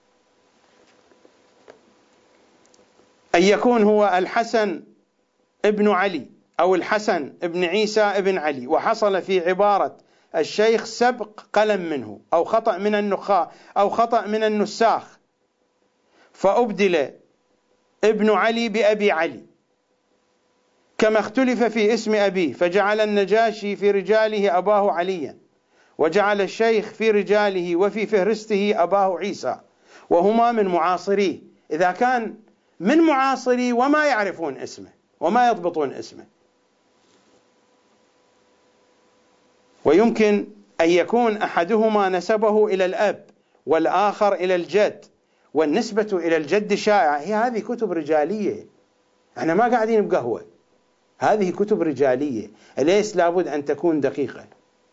أن يكون هو الحسن ابن علي أو الحسن ابن عيسى ابن علي، وحصل في عبارة الشيخ سبق قلم منه أو خطأ من النخاع أو خطأ من النساخ، فأبدل ابن علي بأبي علي، كما اختلف في اسم أبيه، فجعل النجاشي في رجاله أباه عليا، وجعل الشيخ في رجاله وفي فهرسته أباه عيسى، وهما من معاصريه. إذا كان من معاصريه وما يعرفون اسمه وما يضبطون اسمه، ويمكن أن يكون أحدهما نسبه إلى الأب والآخر إلى الجد، والنسبة إلى الجد شائعة. هي هذه كتب رجالية، احنا ما قاعدين بقهوة، هذه كتب رجالية، أليس لابد أن تكون دقيقة.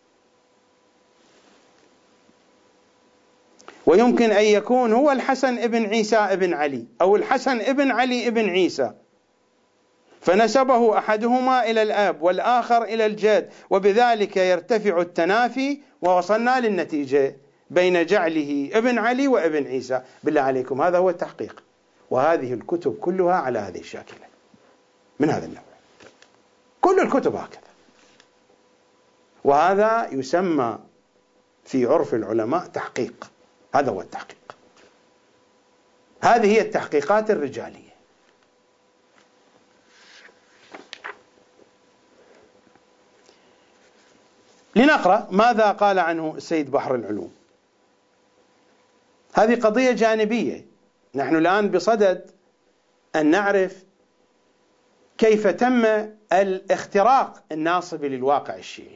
ويمكن أن يكون هو الحسن ابن عيسى ابن علي أو الحسن ابن علي ابن عيسى، فنسبه أحدهما إلى الأب والآخر إلى الجد، وبذلك يرتفع التنافي، ووصلنا للنتيجة بين جعله ابن علي وابن عيسى. بالله عليكم، هذا هو التحقيق. وهذه الكتب كلها على هذه الشاكلة من هذا النوع، كل الكتب هكذا. وهذا يسمى في عرف العلماء تحقيق، هذا هو التحقيق. هذه هي التحقيقات الرجالية. لنقرأ ماذا قال عنه السيد بحر العلوم. هذه قضية جانبية، نحن الآن بصدد أن نعرف كيف تم الاختراق الناصب للواقع الشيعي.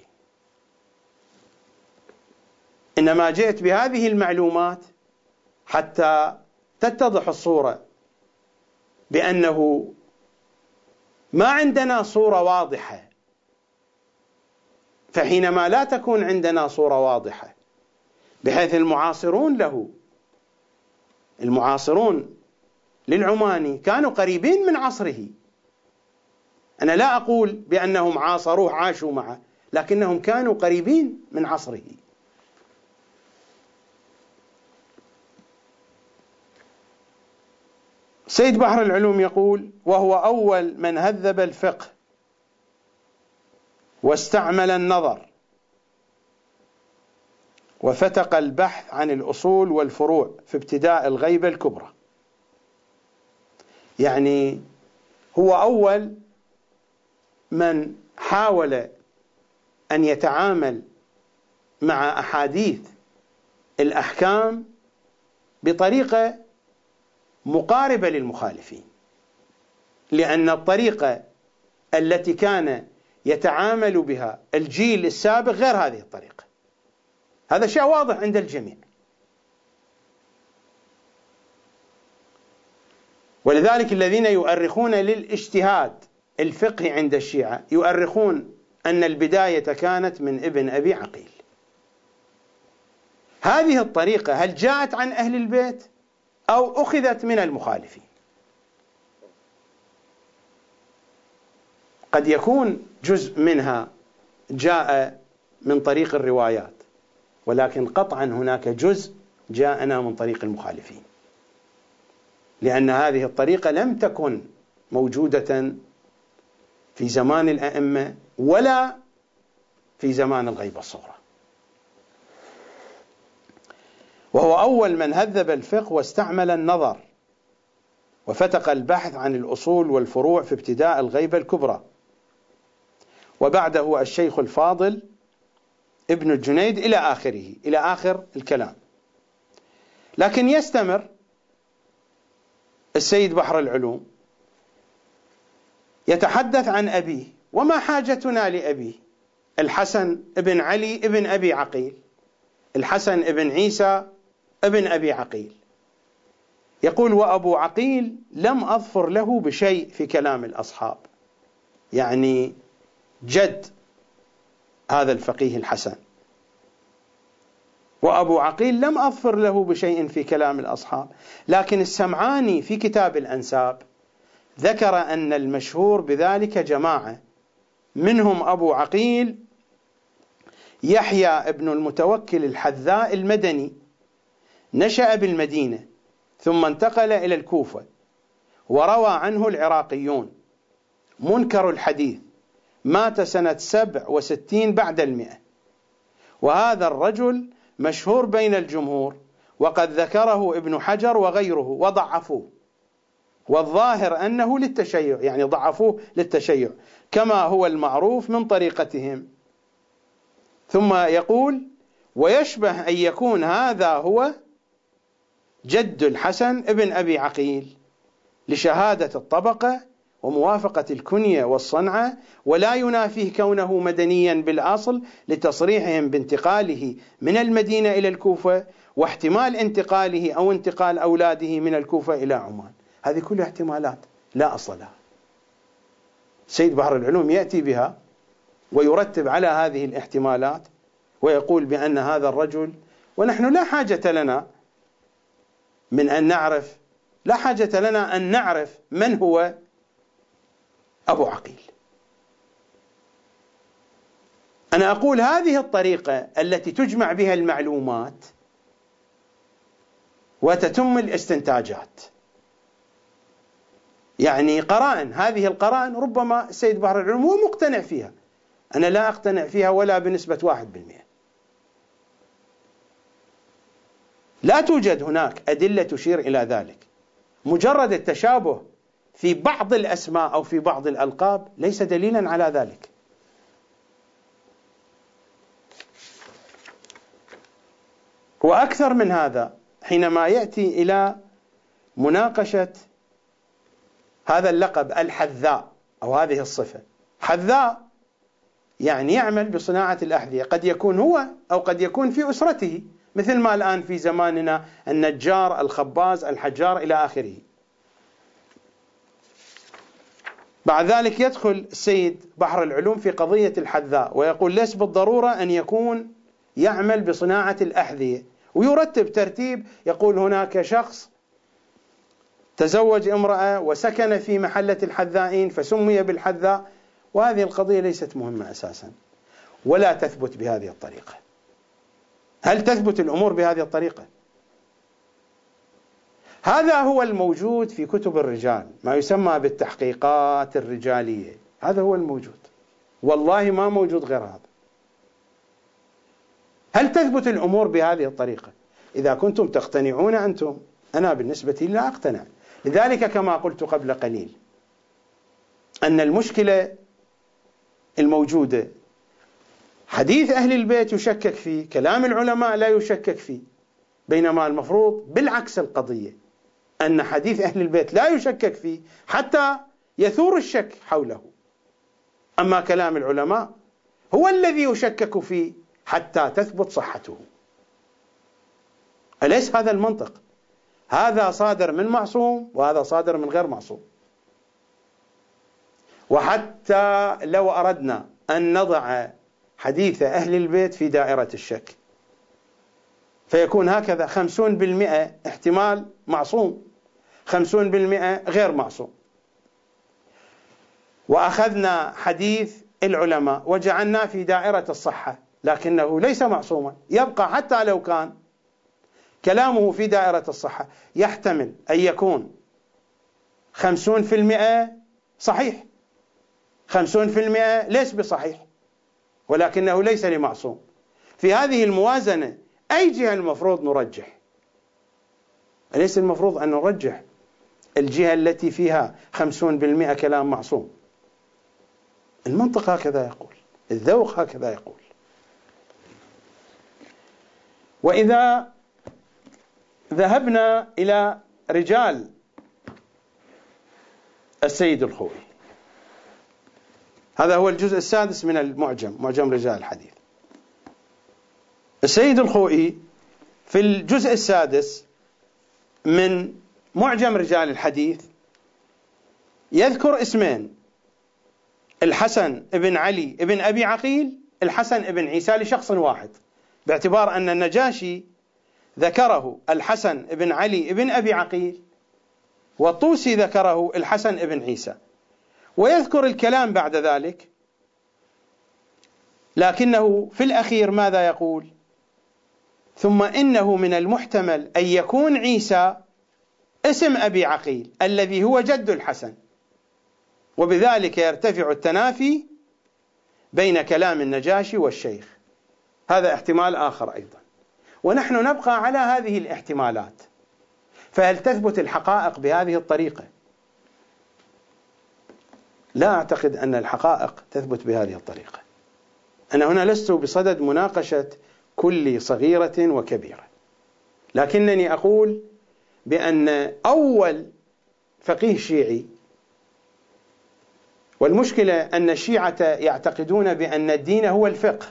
إنما جئت بهذه المعلومات حتى تتضح الصورة بأنه ما عندنا صورة واضحة، فحينما لا تكون عندنا صورة واضحة بحيث المعاصرون له المعاصرون للعماني كانوا قريبين من عصره، أنا لا أقول بأنهم عاصروه عاشوا معه، لكنهم كانوا قريبين من عصره. سيد بحر العلوم يقول: وهو أول من هذب الفقه واستعمل النظر وفتق البحث عن الأصول والفروع في ابتداء الغيبة الكبرى. يعني هو أول من حاول أن يتعامل مع أحاديث الأحكام بطريقة مقاربة للمخالفين، لأن الطريقة التي كان يتعامل بها الجيل السابق غير هذه الطريقة. هذا شيء واضح عند الجميع. ولذلك الذين يؤرخون للاجتهاد الفقهي عند الشيعة يؤرخون أن البداية كانت من ابن أبي عقيل. هذه الطريقة هل جاءت عن أهل البيت أو أخذت من المخالفين؟ قد يكون جزء منها جاء من طريق الروايات، ولكن قطعا هناك جزء جاءنا من طريق المخالفين، لأن هذه الطريقة لم تكن موجودة في زمان الأئمة ولا في زمان الغيبة الصغرى. وهو أول من هذب الفقه واستعمل النظر وفتق البحث عن الأصول والفروع في ابتداء الغيبة الكبرى. وبعده الشيخ الفاضل ابن الجنيد إلى آخره، إلى آخر الكلام. لكن يستمر السيد بحر العلوم يتحدث عن أبيه: وما حاجتنا لأبيه؟ الحسن ابن علي ابن أبي عقيل، الحسن ابن عيسى ابن أبي عقيل. يقول: وأبو عقيل لم أظفر له بشيء في كلام الأصحاب، يعني جد هذا الفقيه الحسن. وأبو عقيل لم أظفر له بشيء في كلام الأصحاب، لكن السمعاني في كتاب الأنساب ذكر أن المشهور بذلك جماعة، منهم أبو عقيل يحيى ابن المتوكل الحذاء المدني، نشأ بالمدينة ثم انتقل إلى الكوفة، وروى عنه العراقيون، منكر الحديث، مات سنة سبع وستين بعد المئة. وهذا الرجل مشهور بين الجمهور، وقد ذكره ابن حجر وغيره وضعفوه، والظاهر أنه للتشيع، يعني ضعفوه للتشيع كما هو المعروف من طريقتهم. ثم يقول: ويشبه أن يكون هذا هو جد الحسن ابن أبي عقيل لشهادة الطبقة وموافقة الكنية والصنعة، ولا ينافيه كونه مدنيا بالأصل لتصريحهم بانتقاله من المدينة إلى الكوفة، واحتمال انتقاله أو انتقال أولاده من الكوفة إلى عمان. هذه كلها احتمالات لا أصل لها. سيد بحر العلوم يأتي بها ويرتب على هذه الاحتمالات ويقول بأن هذا الرجل، ونحن لا حاجة لنا من أن نعرف لا حاجة لنا أن نعرف من هو أبو عقيل. أنا أقول هذه الطريقة التي تجمع بها المعلومات وتتم الاستنتاجات، يعني قرائن، هذه القرائن ربما السيد بحر العلوم هو مقتنع فيها، أنا لا أقتنع فيها ولا بنسبة واحد بالمئة. لا توجد هناك أدلة تشير إلى ذلك، مجرد التشابه في بعض الأسماء أو في بعض الألقاب ليس دليلا على ذلك. وأكثر من هذا، حينما يأتي إلى مناقشة هذا اللقب الحذاء أو هذه الصفة، حذاء يعني يعمل بصناعة الأحذية، قد يكون هو أو قد يكون في أسرته، مثل ما الآن في زماننا النجار، الخباز، الحجار إلى آخره. بعد ذلك يدخل السيد بحر العلوم في قضية الحذاء ويقول ليس بالضرورة أن يكون يعمل بصناعة الأحذية، ويرتب ترتيب يقول هناك شخص تزوج امرأة وسكن في محلة الحذائين فسمي بالحذاء، وهذه القضية ليست مهمة أساسا ولا تثبت بهذه الطريقة. هل تثبت الأمور بهذه الطريقة؟ هذا هو الموجود في كتب الرجال، ما يسمى بالتحقيقات الرجالية، هذا هو الموجود، والله ما موجود غير هذا. هل تثبت الأمور بهذه الطريقة؟ إذا كنتم تقتنعون أنتم، أنا بالنسبة لي لا أقتنع. لذلك كما قلت قبل قليل أن المشكلة الموجودة حديث أهل البيت يشكك فيه، كلام العلماء لا يشكك فيه، بينما المفروض بالعكس القضية، أن حديث أهل البيت لا يشكك فيه حتى يثور الشك حوله، أما كلام العلماء هو الذي يشكك فيه حتى تثبت صحته. أليس هذا المنطق؟ هذا صادر من معصوم وهذا صادر من غير معصوم. وحتى لو أردنا أن نضع حديث أهل البيت في دائرة الشك فيكون هكذا: خمسون بالمئة احتمال معصوم، خمسون بالمئة غير معصوم. وأخذنا حديث العلماء وجعلنا في دائرة الصحة، لكنه ليس معصوما، يبقى حتى لو كان كلامه في دائرة الصحة يحتمل أن يكون خمسون في المئة صحيح، خمسون في المئة ليس بصحيح، ولكنه ليس لمعصوم. في هذه الموازنة أي جهة المفروض نرجح؟ أليس المفروض أن نرجح الجهة التي فيها خمسون بالمئة كلام معصوم؟ المنطق هكذا يقول، الذوق هكذا يقول. وإذا ذهبنا إلى رجال السيد الخوئي، هذا هو الجزء السادس من المعجم، معجم رجال الحديث. السيد الخوئي في الجزء السادس من معجم رجال الحديث يذكر اسمين: الحسن ابن علي ابن أبي عقيل، الحسن ابن عيسى، لشخص واحد، باعتبار أن النجاشي ذكره الحسن ابن علي ابن أبي عقيل والطوسي ذكره الحسن ابن عيسى. ويذكر الكلام بعد ذلك، لكنه في الأخير ماذا يقول؟ ثم إنه من المحتمل أن يكون عيسى اسم أبي عقيل الذي هو جد الحسن، وبذلك يرتفع التنافي بين كلام النجاشي والشيخ. هذا احتمال آخر أيضا، ونحن نبقى على هذه الاحتمالات. فهل تثبت الحقائق بهذه الطريقة؟ لا أعتقد أن الحقائق تثبت بهذه الطريقة. أنا هنا لست بصدد مناقشة كل صغيرة وكبيرة، لكنني أقول بأن أول فقيه شيعي، والمشكلة أن الشيعة يعتقدون بأن الدين هو الفقه،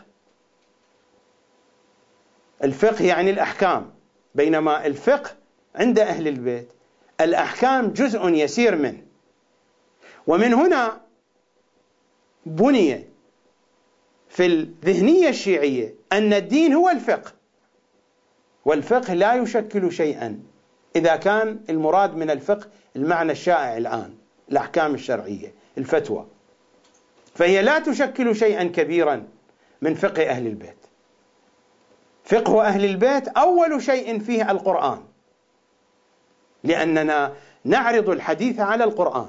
الفقه يعني الأحكام، بينما الفقه عند أهل البيت الأحكام جزء يسير منه. ومن هنا بني في الذهنية الشيعية أن الدين هو الفقه، والفقه لا يشكل شيئا إذا كان المراد من الفقه المعنى الشائع الآن، الأحكام الشرعية، الفتوى، فهي لا تشكل شيئا كبيرا من فقه أهل البيت. فقه أهل البيت أول شيء فيه القرآن، لأننا نعرض الحديث على القرآن.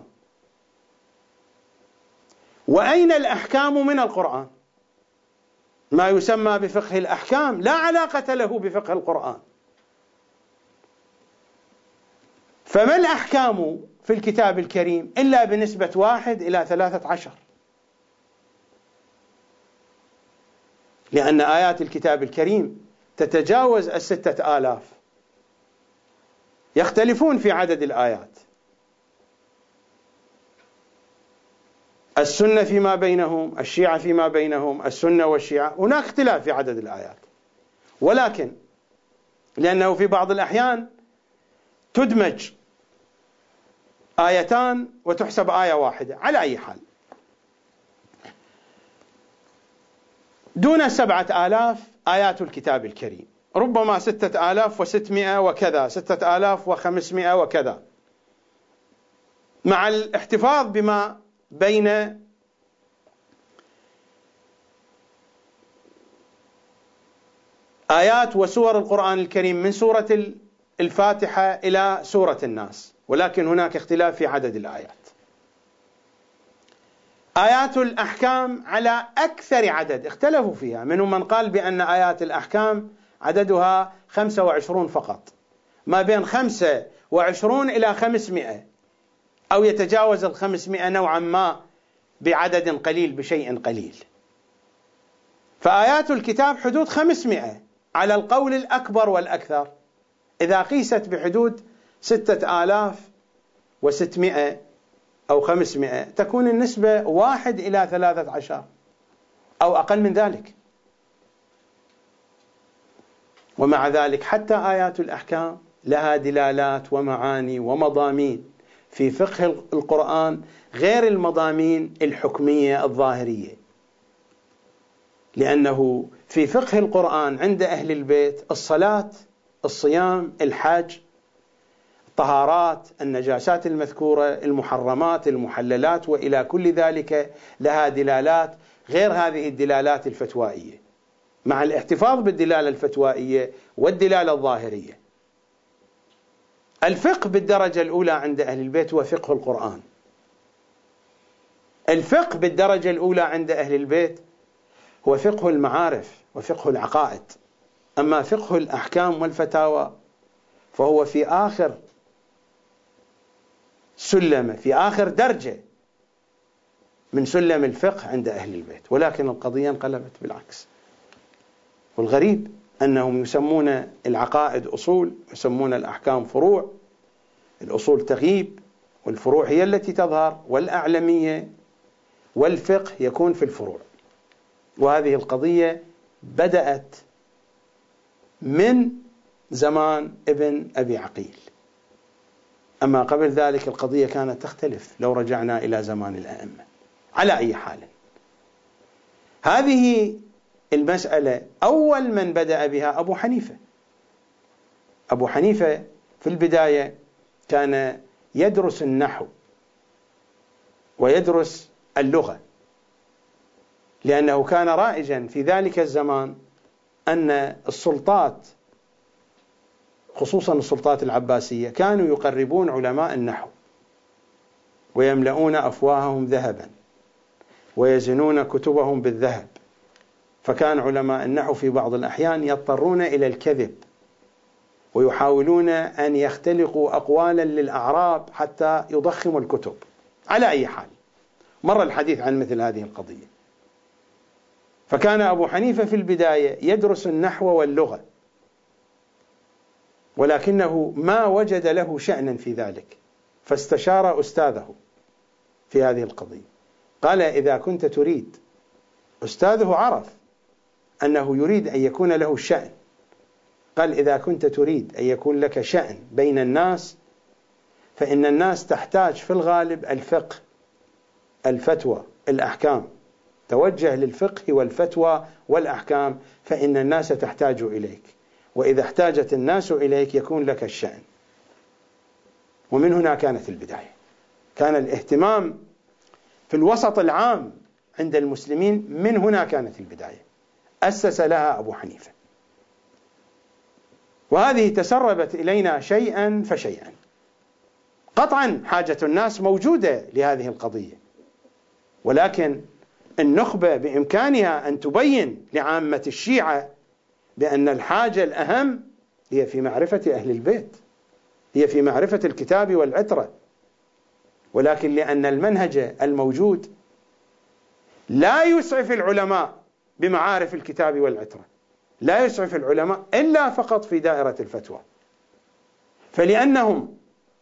وأين الأحكام من القرآن؟ ما يسمى بفقه الأحكام لا علاقة له بفقه القرآن. فما الأحكام في الكتاب الكريم إلا بنسبة واحد إلى ثلاثة عشر، لأن آيات الكتاب الكريم تتجاوز الستة آلاف، يختلفون في عدد الآيات. السنة فيما بينهم، الشيعة فيما بينهم، السنة والشيعة، هناك اختلاف في عدد الآيات، ولكن لأنه في بعض الأحيان تدمج آيتان وتحسب آية واحدة. على أي حال، دون سبعة آلاف آيات الكتاب الكريم، ربما ستة آلاف وستمائة وكذا، ستة آلاف وخمسمائة وكذا، مع الاحتفاظ بما بين آيات وسور القرآن الكريم من سورة الفاتحة إلى سورة الناس، ولكن هناك اختلاف في عدد الآيات. آيات الأحكام على أكثر عدد اختلفوا فيها، منهم من قال بأن آيات الأحكام عددها خمسة وعشرون فقط، ما بين خمسة وعشرون إلى خمسمائة، أو يتجاوز الخمسمائة نوعا ما بعدد قليل بشيء قليل. فآيات الكتاب حدود خمسمائة على القول الأكبر والأكثر، إذا قيست بحدود ستة آلاف وستمائة أو خمسمائة تكون النسبة واحد إلى ثلاثة عشر أو أقل من ذلك. ومع ذلك حتى آيات الأحكام لها دلالات ومعاني ومضامين في فقه القرآن غير المضامين الحكمية الظاهرية، لأنه في فقه القرآن عند أهل البيت الصلاة، الصيام، الحج، الطهارات، النجاسات المذكورة، المحرمات، المحللات، وإلى كل ذلك لها دلالات غير هذه الدلالات الفتوائية، مع الاحتفاظ بالدلالة الفتوائية والدلالة الظاهرية. الفقه بالدرجة الأولى عند أهل البيت هو فقه القرآن. الفقه بالدرجة الأولى عند أهل البيت هو فقه المعارف وفقه العقائد. أما فقه الأحكام والفتاوى فهو في آخر سلم، في آخر درجة من سلم الفقه عند أهل البيت، ولكن القضية انقلبت بالعكس. والغريب أنهم يسمون العقائد أصول، يسمون الأحكام فروع. الأصول تغيب والفروع هي التي تظهر، والأعلمية والفقه يكون في الفروع. وهذه القضية بدأت من زمان ابن أبي عقيل، أما قبل ذلك القضية كانت تختلف لو رجعنا إلى زمان الأئمة. على أي حال، هذه المسألة أول من بدأ بها أبو حنيفة. أبو حنيفة في البداية كان يدرس النحو ويدرس اللغة، لأنه كان رائجا في ذلك الزمان أن السلطات، خصوصا السلطات العباسية، كانوا يقربون علماء النحو ويملؤون أفواههم ذهبا ويزنون كتبهم بالذهب، فكان علماء النحو في بعض الأحيان يضطرون إلى الكذب ويحاولون أن يختلقوا أقوالا للأعراب حتى يضخموا الكتب. على أي حال، مر الحديث عن مثل هذه القضية. فكان أبو حنيفة في البداية يدرس النحو واللغة، ولكنه ما وجد له شأنا في ذلك، فاستشار أستاذه في هذه القضية. قال: إذا كنت تريد، أستاذه عرف أنه يريد أن يكون له شأن، قال: إذا كنت تريد أن يكون لك شأن بين الناس، فإن الناس تحتاج في الغالب الفقه، الفتوى، الأحكام. توجه للفقه والفتوى والأحكام، فإن الناس تحتاج إليك، وإذا احتاجت الناس إليك يكون لك الشأن. ومن هنا كانت البداية، كان الاهتمام في الوسط العام عند المسلمين، من هنا كانت البداية، أسس لها أبو حنيفة. وهذه تسربت إلينا شيئا فشيئا. قطعا حاجة الناس موجودة لهذه القضية، ولكن النخبة بإمكانها أن تبين لعامة الشيعة بأن الحاجة الأهم هي في معرفة أهل البيت، هي في معرفة الكتاب والعترة، ولكن لأن المنهج الموجود لا يسعف العلماء بمعارف الكتاب والعترة، لا يسعف العلماء إلا فقط في دائرة الفتوى، فلأنهم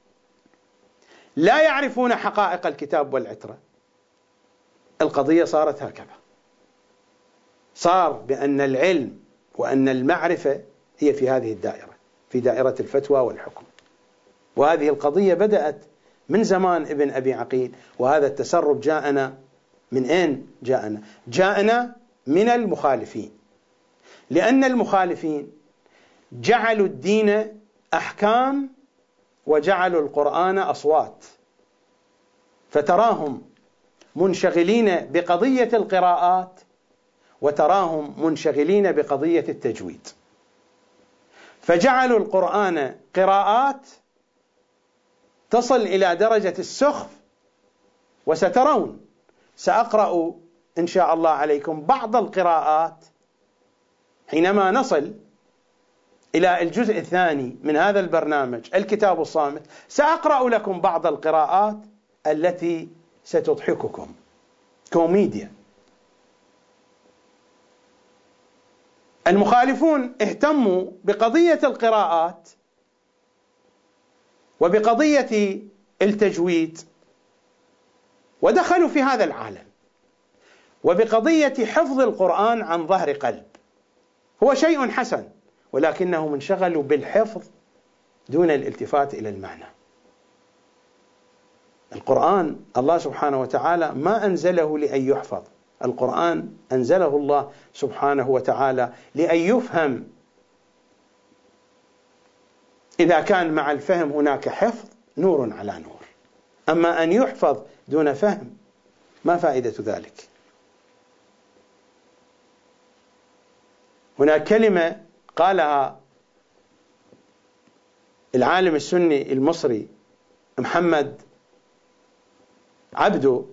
لا يعرفون حقائق الكتاب والعترة القضية صارت هكذا، صار بأن العلم وأن المعرفة هي في هذه الدائرة، في دائرة الفتوى والحكم. وهذه القضية بدأت من زمان ابن أبي عقيل، وهذا التسرب جاءنا من أين جاءنا؟ جاءنا من المخالفين، لأن المخالفين جعلوا الدين أحكام وجعلوا القرآن أصوات، فتراهم منشغلين بقضية القراءات وتراهم منشغلين بقضية التجويد، فجعلوا القرآن قراءات تصل إلى درجة السخف. وسترون سأقرأ إن شاء الله عليكم بعض القراءات حينما نصل إلى الجزء الثاني من هذا البرنامج الكتاب الصامت، سأقرأ لكم بعض القراءات التي ستضحككم، كوميديا. المخالفون اهتموا بقضية القراءات وبقضية التجويد ودخلوا في هذا العالم، وبقضية حفظ القرآن عن ظهر قلب، هو شيء حسن، ولكنهم انشغلوا بالحفظ دون الالتفات إلى المعنى. القرآن الله سبحانه وتعالى ما أنزله لأن يحفظ، القرآن أنزله الله سبحانه وتعالى لأن يفهم. إذا كان مع الفهم هناك حفظ نور على نور، أما أن يحفظ دون فهم ما فائدة ذلك؟ هناك كلمة قالها العالم السني المصري محمد عبده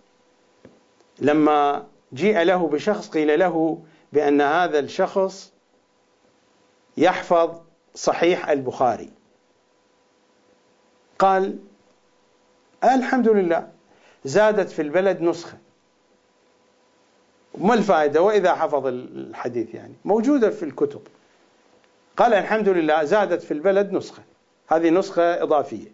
لما جيء له بشخص قيل له بأن هذا الشخص يحفظ صحيح البخاري، قال الحمد لله زادت في البلد نسخة، ما الفائدة وإذا حفظ الحديث يعني موجودة في الكتب. قال الحمد لله زادت في البلد نسخة، هذه نسخة إضافية،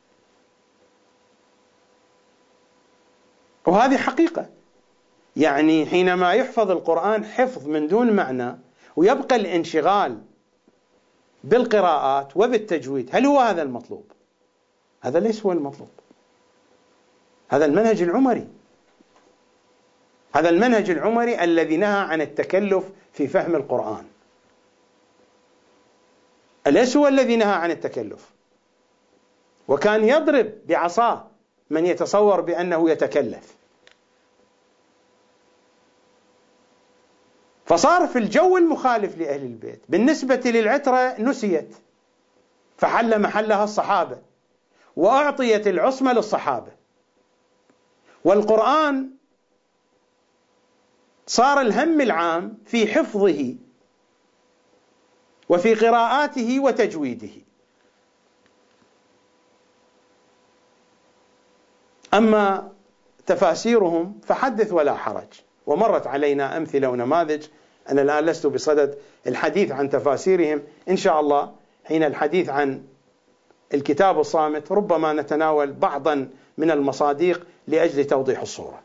وهذه حقيقة. يعني حينما يحفظ القرآن حفظ من دون معنى ويبقى الانشغال بالقراءات وبالتجويد، هل هو هذا المطلوب؟ هذا ليس هو المطلوب. هذا المنهج العمري، هذا المنهج العمري الذي نهى عن التكلف في فهم القرآن، أليس هو الذي نهى عن التكلف؟ وكان يضرب بعصاه من يتصور بأنه يتكلف. فصار في الجو المخالف لأهل البيت بالنسبة للعترة نسيت، فحل محلها الصحابة وأعطيت العصمة للصحابة، والقرآن صار الهم العام في حفظه وفي قراءاته وتجويده. أما تفاسيرهم فحدث ولا حرج، ومرت علينا أمثلة ونماذج. أنا الآن لست بصدد الحديث عن تفاسيرهم، إن شاء الله حين الحديث عن الكتاب الصامت ربما نتناول بعضا من المصاديق لأجل توضيح الصورة.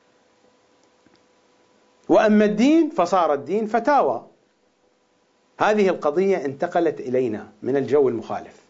وأما الدين فصار الدين فتاوى. هذه القضية انتقلت إلينا من الجو المخالف،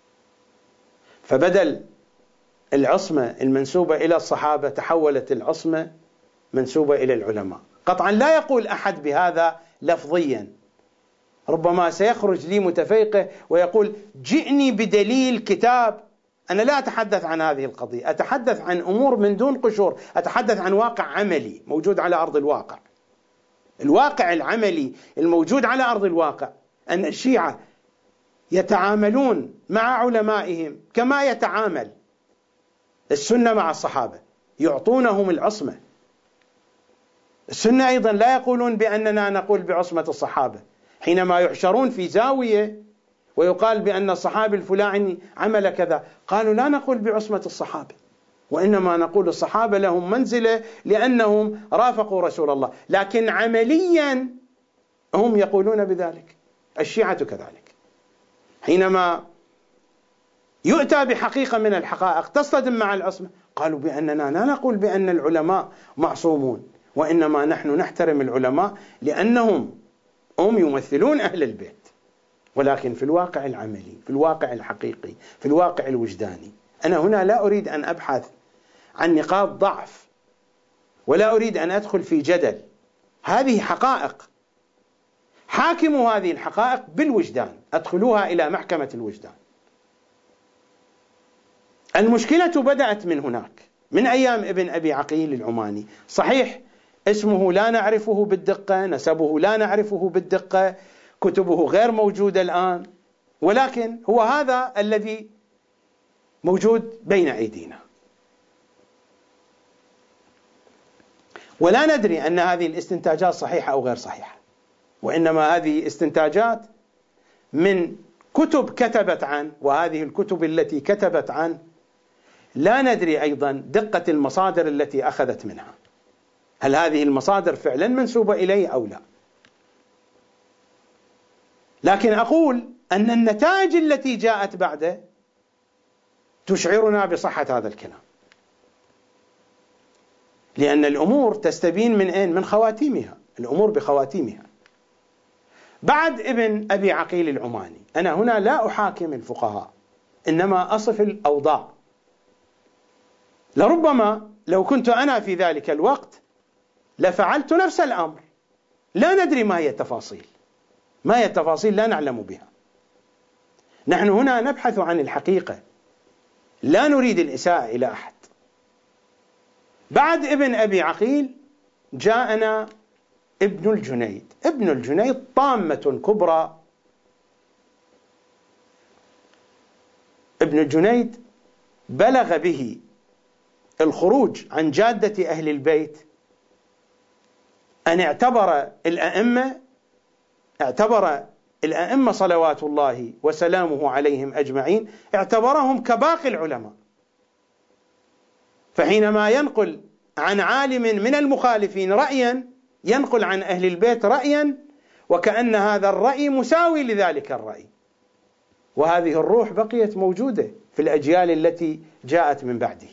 فبدل العصمة المنسوبة إلى الصحابة تحولت العصمة منسوبة إلى العلماء. قطعا لا يقول أحد بهذا لفظيا، ربما سيخرج لي متفيقه ويقول جئني بدليل كتاب. أنا لا أتحدث عن هذه القضية، أتحدث عن أمور من دون قشور، أتحدث عن واقع عملي موجود على أرض الواقع. الواقع العملي الموجود على أرض الواقع أن الشيعة يتعاملون مع علمائهم كما يتعامل السنة مع الصحابة، يعطونهم العصمة. السنة أيضا لا يقولون بأننا نقول بعصمة الصحابة، حينما يحشرون في زاوية ويقال بأن الصحابي الفلاني عمل كذا، قالوا لا نقول بعصمة الصحابة، وإنما نقول الصحابة لهم منزلة لأنهم رافقوا رسول الله، لكن عمليا هم يقولون بذلك. الشيعة كذلك، حينما يؤتى بحقيقة من الحقائق تصطدم مع العصمة قالوا بأننا لا نقول بأن العلماء معصومون، وإنما نحن نحترم العلماء لأنهم هم يمثلون أهل البيت، ولكن في الواقع العملي، في الواقع الحقيقي، في الواقع الوجداني، أنا هنا لا أريد أن أبحث عن نقاط ضعف ولا أريد أن أدخل في جدل، هذه حقائق، حاكموا هذه الحقائق بالوجدان، أدخلوها إلى محكمة الوجدان. المشكلة بدأت من هناك، من أيام ابن أبي عقيل العماني. صحيح اسمه لا نعرفه بالدقة، نسبه لا نعرفه بالدقة، كتبه غير موجودة الآن، ولكن هو هذا الذي موجود بين أيدينا، ولا ندري أن هذه الاستنتاجات صحيحة أو غير صحيحة، وإنما هذه استنتاجات من كتب كتبت عنه، وهذه الكتب التي كتبت عنه لا ندري أيضا دقة المصادر التي أخذت منها، هل هذه المصادر فعلا منسوبة إليه أو لا. لكن أقول أن النتائج التي جاءت بعده تشعرنا بصحة هذا الكلام، لأن الأمور تستبين من أين؟ من خواتيمها، الأمور بخواتيمها. بعد ابن أبي عقيل العماني، أنا هنا لا أحاكم الفقهاء، إنما أصف الأوضاع. لربما لو كنت أنا في ذلك الوقت لفعلت نفس الأمر، لا ندري ما هي التفاصيل، ما هي التفاصيل لا نعلم بها. نحن هنا نبحث عن الحقيقة، لا نريد الإساءة إلى أحد. بعد ابن أبي عقيل جاءنا ابن الجنيد. ابن الجنيد طامة كبرى. ابن الجنيد بلغ به الخروج عن جادة أهل البيت أن اعتبر الأئمة اعتبر الأئمة صلوات الله وسلامه عليهم أجمعين، اعتبرهم كباقي العلماء. فحينما ينقل عن عالم من المخالفين رأيا، ينقل عن أهل البيت رأيا وكأن هذا الرأي مساوي لذلك الرأي. وهذه الروح بقيت موجودة في الأجيال التي جاءت من بعده.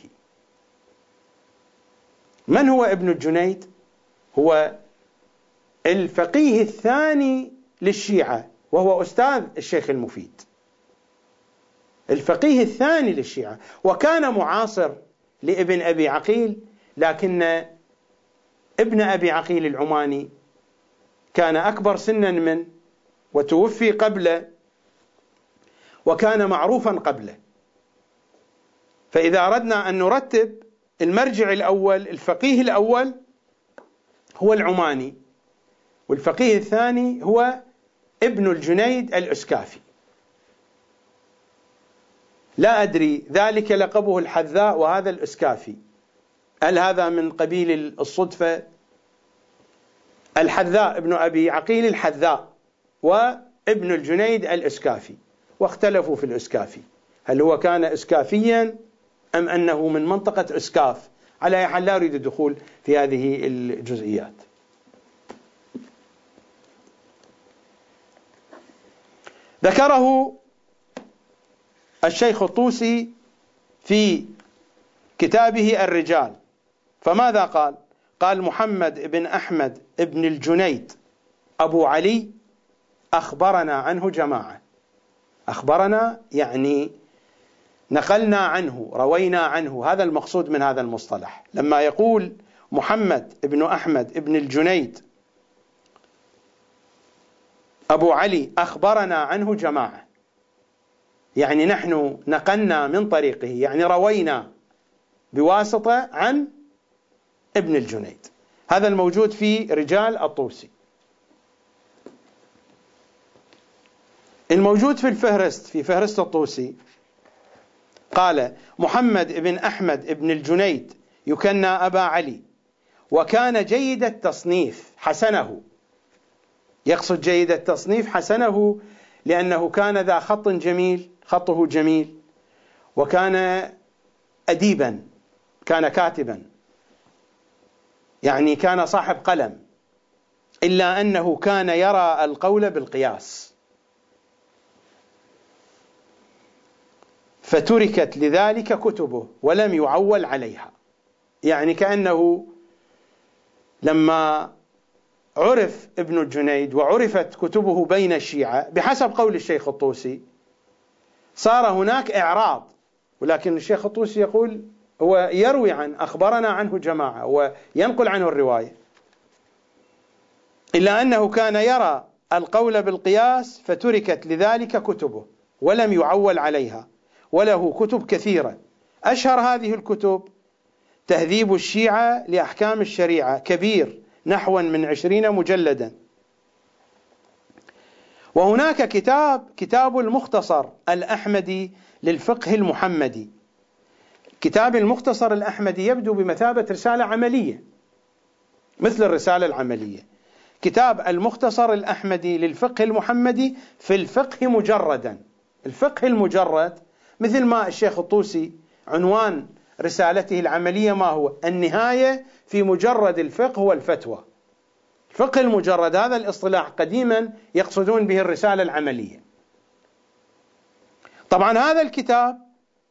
من هو ابن الجنيد؟ هو الفقيه الثاني للشيعة، وهو أستاذ الشيخ المفيد، الفقيه الثاني للشيعة، وكان معاصر لابن أبي عقيل، لكن ابن أبي عقيل العماني كان أكبر سنا منه وتوفي قبله، وكان معروفا قبله. فإذا أردنا أن نرتب، المرجع الأول، الفقيه الأول هو العماني، والفقيه الثاني هو ابن الجنيد الأسكافي. لا أدري ذلك لقبه الحذاء وهذا الأسكافي، هل هذا من قبيل الصدفة؟ الحذاء ابن أبي عقيل الحذاء، وابن الجنيد الأسكافي، واختلفوا في الأسكافي، هل هو كان أسكافيا أم أنه من منطقة أسكاف؟ على أي حال لا أريد الدخول في هذه الجزئيات. ذكره الشيخ الطوسي في كتابه الرجال، فماذا قال؟ قال: محمد بن أحمد بن الجنيد أبو علي أخبرنا عنه جماعة. أخبرنا يعني نقلنا عنه، روينا عنه، هذا المقصود من هذا المصطلح. لما يقول محمد بن أحمد بن الجنيد أبو علي أخبرنا عنه جماعة، يعني نحن نقلنا من طريقه، يعني روينا بواسطة عن ابن الجنيد. هذا الموجود في رجال الطوسي. الموجود في الفهرست، في فهرست الطوسي، قال: محمد بن أحمد بن الجنيد يكنى أبا علي، وكان جيد التصنيف حسنه. يقصد جيد التصنيف حسنه لأنه كان ذا خط جميل، خطه جميل، وكان أديبا، كان كاتبا، يعني كان صاحب قلم، إلا أنه كان يرى القول بالقياس، فتركت لذلك كتبه ولم يعول عليها. يعني كأنه لما عرف ابن الجنيد وعرفت كتبه بين الشيعة بحسب قول الشيخ الطوسي، صار هناك إعراض، ولكن الشيخ الطوسي يقول هو يروي عن أخبرنا عنه جماعة وينقل عنه الرواية، إلا أنه كان يرى القول بالقياس فتركت لذلك كتبه ولم يعول عليها، وله كتب كثيرة. أشهر هذه الكتب تهذيب الشيعة لأحكام الشريعة، كبير نحو من عشرين مجلدا. وهناك كتاب كتاب المختصر الأحمدي للفقه المحمدي. كتاب المختصر الأحمدي يبدو بمثابة رسالة عملية مثل الرسالة العملية. كتاب المختصر الأحمدي للفقه المحمدي في الفقه مجردا. الفقه المجرد مثل ما الشيخ الطوسي عنوان رسالته العملية ما هو؟ النهاية في مجرد الفقه والفتوى. الفقه المجرد هذا الاصطلاح قديما يقصدون به الرسالة العملية. طبعا هذا الكتاب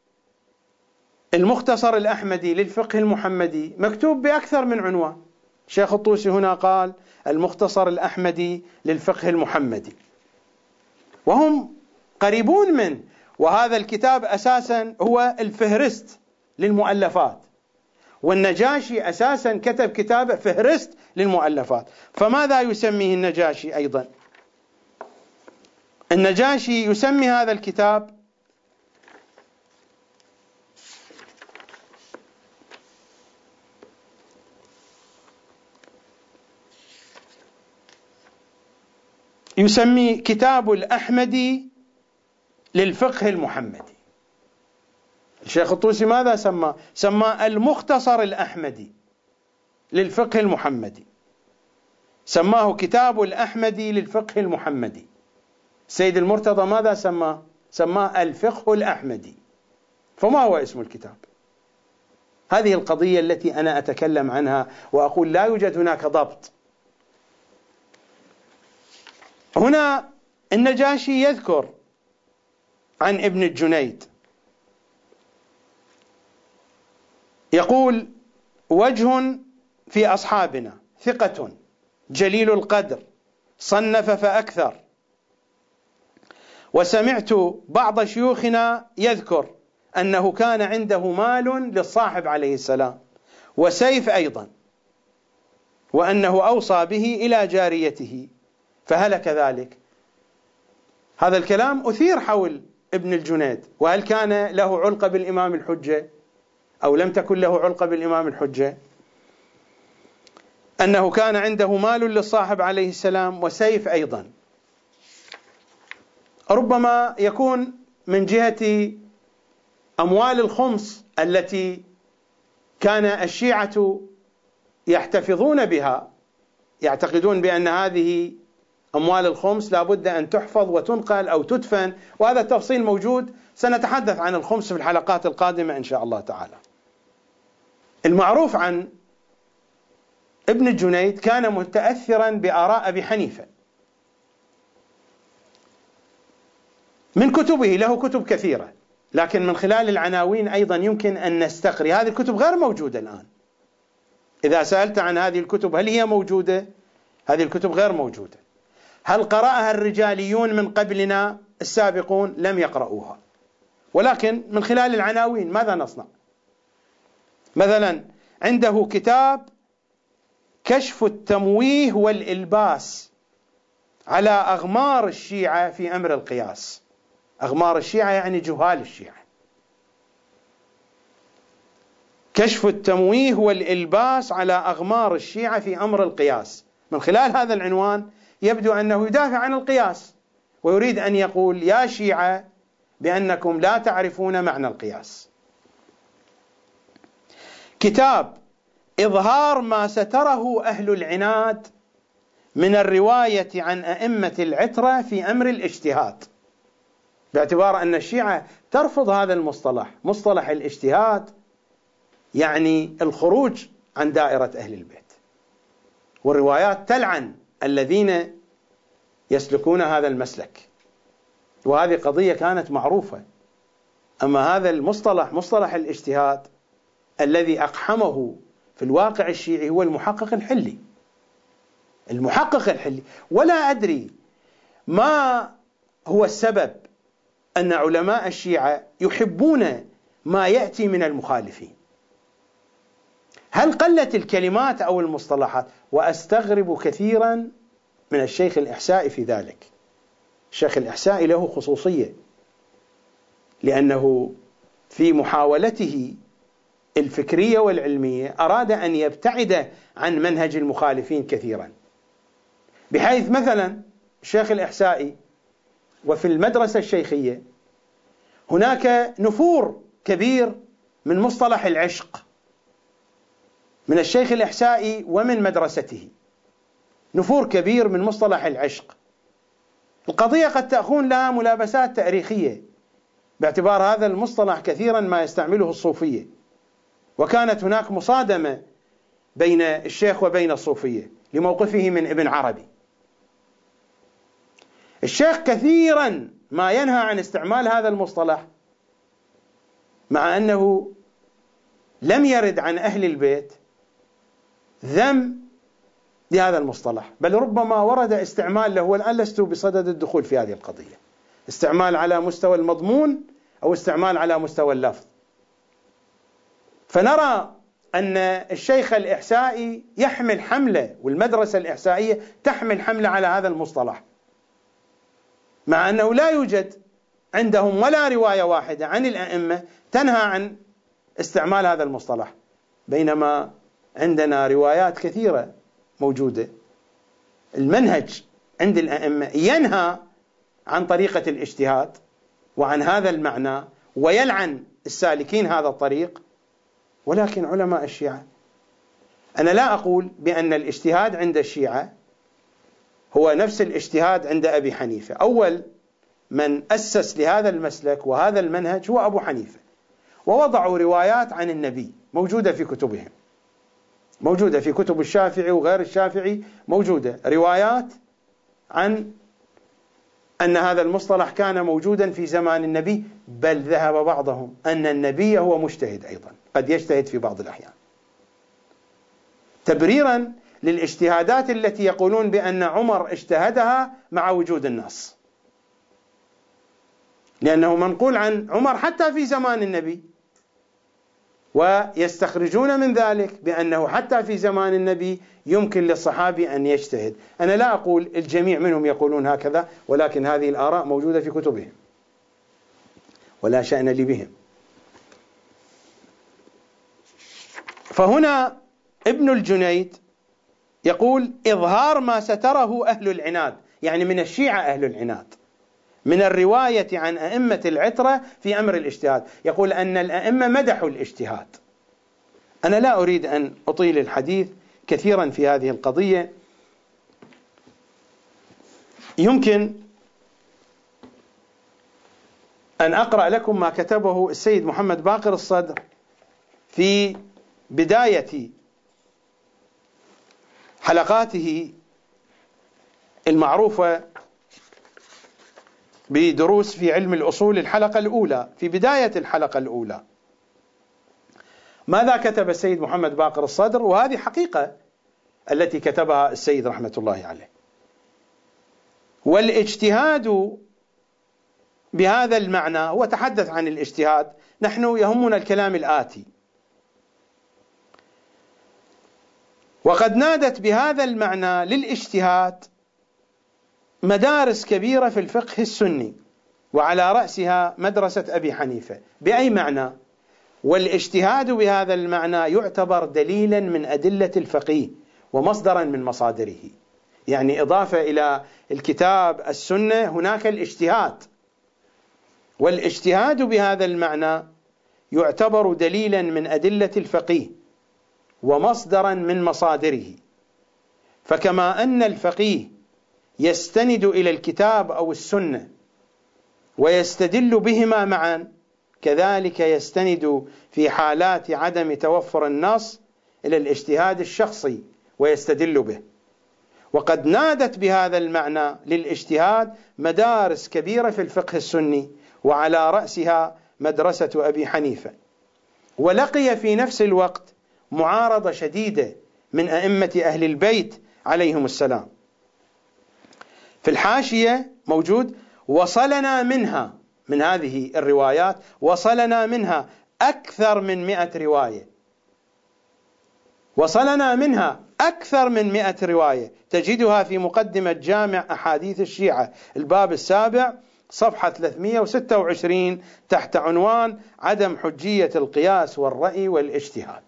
المختصر الأحمدي للفقه المحمدي مكتوب بأكثر من عنوان. الشيخ الطوسي هنا قال المختصر الأحمدي للفقه المحمدي، وهم قريبون منه. وهذا الكتاب أساسا هو الفهرست للمؤلفات، والنجاشي أساسا كتب كتاب فهرست للمؤلفات. فماذا يسميه النجاشي أيضا؟ النجاشي يسمي هذا الكتاب يسمي كتاب الأحمدي للفقه المحمدي. الشيخ الطوسي ماذا سمى؟ سمى المختصر الأحمدي للفقه المحمدي، سماه كتاب الأحمدي للفقه المحمدي. سيد المرتضى ماذا سماه؟ سماه الفقه الأحمدي. فما هو اسم الكتاب؟ هذه القضية التي أنا أتكلم عنها وأقول لا يوجد هناك ضبط. هنا النجاشي يذكر عن ابن الجنيد، يقول وجه في أصحابنا ثقة جليل القدر صنف فأكثر، وسمعت بعض شيوخنا يذكر أنه كان عنده مال للصاحب عليه السلام وسيف أيضا، وأنه أوصى به إلى جاريته فهلك ذلك. هذا الكلام أثير حول ابن الجنيد، وهل كان له علقة بالإمام الحجة أو لم تكن له علقة بالإمام الحجة؟ أنه كان عنده مال للصاحب عليه السلام وسيف أيضا، ربما يكون من جهة أموال الخمس التي كان الشيعة يحتفظون بها، يعتقدون بأن هذه أموال الخمس لابد أن تحفظ وتنقل أو تدفن، وهذا التفصيل موجود، سنتحدث عن الخمس في الحلقات القادمة إن شاء الله تعالى. المعروف عن ابن الجنيد كان متأثرا بآراء أبي حنيفة. من كتبه له كتب كثيرة، لكن من خلال العناوين أيضا يمكن أن نستقري. هذه الكتب غير موجودة الآن. إذا سألت عن هذه الكتب هل هي موجودة؟ هذه الكتب غير موجودة. هل قرأها الرجاليون من قبلنا السابقون؟ لم يقرأوها. ولكن من خلال العناوين ماذا نصنع؟ مثلا عنده كتاب كشف التمويه والإلباس على أغمار الشيعة في أمر القياس. أغمار الشيعة يعني جهال الشيعة. كشف التمويه والإلباس على أغمار الشيعة في أمر القياس. من خلال هذا العنوان يبدو أنه يدافع عن القياس، ويريد أن يقول يا شيعة بأنكم لا تعرفون معنى القياس. كتاب إظهار ما ستره أهل العناد من الرواية عن أئمة العترة في أمر الاجتهاد، باعتبار أن الشيعة ترفض هذا المصطلح، مصطلح الاجتهاد يعني الخروج عن دائرة أهل البيت، والروايات تلعن الذين يسلكون هذا المسلك، وهذه قضية كانت معروفة. أما هذا المصطلح مصطلح الاجتهاد الذي أقحمه في الواقع الشيعي هو المحقق الحلي، المحقق الحلي. ولا أدري ما هو السبب أن علماء الشيعة يحبون ما يأتي من المخالفين. هل قلت الكلمات أو المصطلحات؟ وأستغرب كثيرا من الشيخ الإحسائي في ذلك. الشيخ الإحسائي له خصوصية، لأنه في محاولته الفكرية والعلمية أراد أن يبتعد عن منهج المخالفين كثيرا، بحيث مثلا الشيخ الإحسائي وفي المدرسة الشيخية هناك نفور كبير من مصطلح العشق من الشيخ الإحسائي ومن مدرسته، نفور كبير من مصطلح العشق. القضية قد تكون لها ملابسات تاريخية، باعتبار هذا المصطلح كثيرا ما يستعمله الصوفية، وكانت هناك مصادمة بين الشيخ وبين الصوفية لموقفه من ابن عربي. الشيخ كثيرا ما ينهى عن استعمال هذا المصطلح، مع أنه لم يرد عن أهل البيت ذم لهذا المصطلح، بل ربما ورد استعمال له، والآن لست بصدد الدخول في هذه القضية، استعمال على مستوى المضمون أو استعمال على مستوى اللفظ. فنرى أن الشيخ الإحسائي يحمل حملة، والمدرسة الإحسائية تحمل حملة على هذا المصطلح، مع أنه لا يوجد عندهم ولا رواية واحدة عن الأئمة تنهى عن استعمال هذا المصطلح، بينما عندنا روايات كثيرة موجودة. المنهج عند الأئمة ينهى عن طريقة الاجتهاد وعن هذا المعنى، ويلعن السالكين هذا الطريق. ولكن علماء الشيعة، أنا لا أقول بأن الاجتهاد عند الشيعة هو نفس الاجتهاد عند أبي حنيفة. أول من أسس لهذا المسلك وهذا المنهج هو أبو حنيفة، ووضعوا روايات عن النبي موجودة في كتبهم، موجودة في كتب الشافعي وغير الشافعي، موجودة روايات عن أن هذا المصطلح كان موجودا في زمان النبي، بل ذهب بعضهم أن النبي هو مجتهد أيضا، قد يجتهد في بعض الأحيان، تبريرا للاجتهادات التي يقولون بأن عمر اجتهدها مع وجود النص، لأنه منقول عن عمر حتى في زمان النبي، ويستخرجون من ذلك بأنه حتى في زمان النبي يمكن للصحابي أن يجتهد. أنا لا أقول الجميع منهم يقولون هكذا، ولكن هذه الآراء موجودة في كتبهم ولا شأن لي بهم. فهنا ابن الجنيد يقول: إظهار ما ستره أهل العناد، يعني من الشيعة أهل العناد، من الرواية عن أئمة العترة في أمر الاجتهاد. يقول أن الأئمة مدحوا الاجتهاد. أنا لا أريد أن أطيل الحديث كثيرا في هذه القضية، يمكن أن أقرأ لكم ما كتبه السيد محمد باقر الصدر في بداية حلقاته المعروفة بدروس في علم الأصول، الحلقة الأولى، في بداية الحلقة الأولى. ماذا كتب السيد محمد باقر الصدر؟ وهذه حقيقة التي كتبها السيد رحمة الله عليه: والاجتهاد بهذا المعنى، هو تحدث عن الاجتهاد، نحن يهمنا الكلام الآتي: وقد نادت بهذا المعنى للاجتهاد مدارس كبيرة في الفقه السني، وعلى رأسها مدرسة أبي حنيفة. بأي معنى؟ والاجتهاد بهذا المعنى يعتبر دليلا من أدلة الفقيه ومصدرا من مصادره، يعني إضافة إلى الكتاب السنة هناك الاجتهاد، والاجتهاد بهذا المعنى يعتبر دليلا من أدلة الفقيه ومصدرا من مصادره، فكما أن الفقيه يستند إلى الكتاب أو السنة ويستدل بهما معا، كذلك يستند في حالات عدم توفر النص إلى الاجتهاد الشخصي ويستدل به. وقد نادت بهذا المعنى للاجتهاد مدارس كبيرة في الفقه السني، وعلى رأسها مدرسة أبي حنيفة، ولقي في نفس الوقت معارضة شديدة من أئمة أهل البيت عليهم السلام. في الحاشية موجود: وصلنا منها، من هذه الروايات وصلنا منها أكثر من مئة رواية، وصلنا منها أكثر من مئة رواية، تجدها في مقدمة جامع أحاديث الشيعة الباب السابع صفحة ثلاثمئة وستة وعشرين تحت عنوان عدم حجية القياس والرأي والاجتهاد.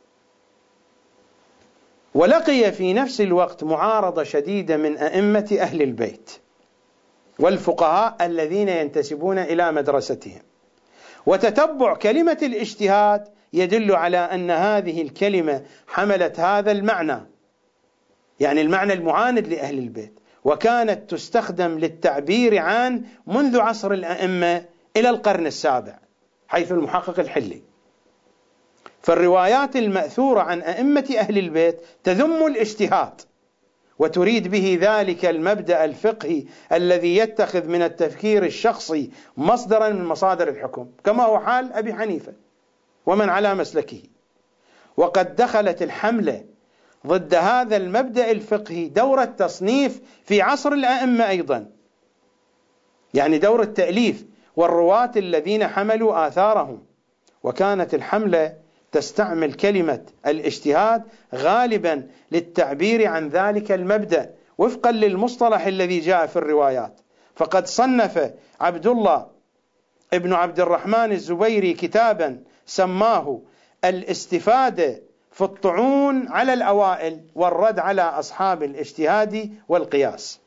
ولقي في نفس الوقت معارضة شديدة من أئمة أهل البيت والفقهاء الذين ينتسبون إلى مدرستهم. وتتبع كلمة الاجتهاد يدل على أن هذه الكلمة حملت هذا المعنى، يعني المعنى المعاند لأهل البيت، وكانت تستخدم للتعبير عن منذ عصر الأئمة إلى القرن السابع حيث المحقق الحلي. فالروايات المأثورة عن أئمة أهل البيت تذم الاجتهاد وتريد به ذلك المبدأ الفقهي الذي يتخذ من التفكير الشخصي مصدرا من مصادر الحكم، كما هو حال أبي حنيفة ومن على مسلكه. وقد دخلت الحملة ضد هذا المبدأ الفقهي دور التصنيف في عصر الأئمة أيضا، يعني دور التأليف والرواة الذين حملوا آثارهم. وكانت الحملة تستعمل كلمة الاجتهاد غالبا للتعبير عن ذلك المبدأ وفقا للمصطلح الذي جاء في الروايات. فقد صنف عبد الله ابن عبد الرحمن الزبيري كتابا سماه الاستفادة في الطعون على الأوائل والرد على أصحاب الاجتهاد والقياس.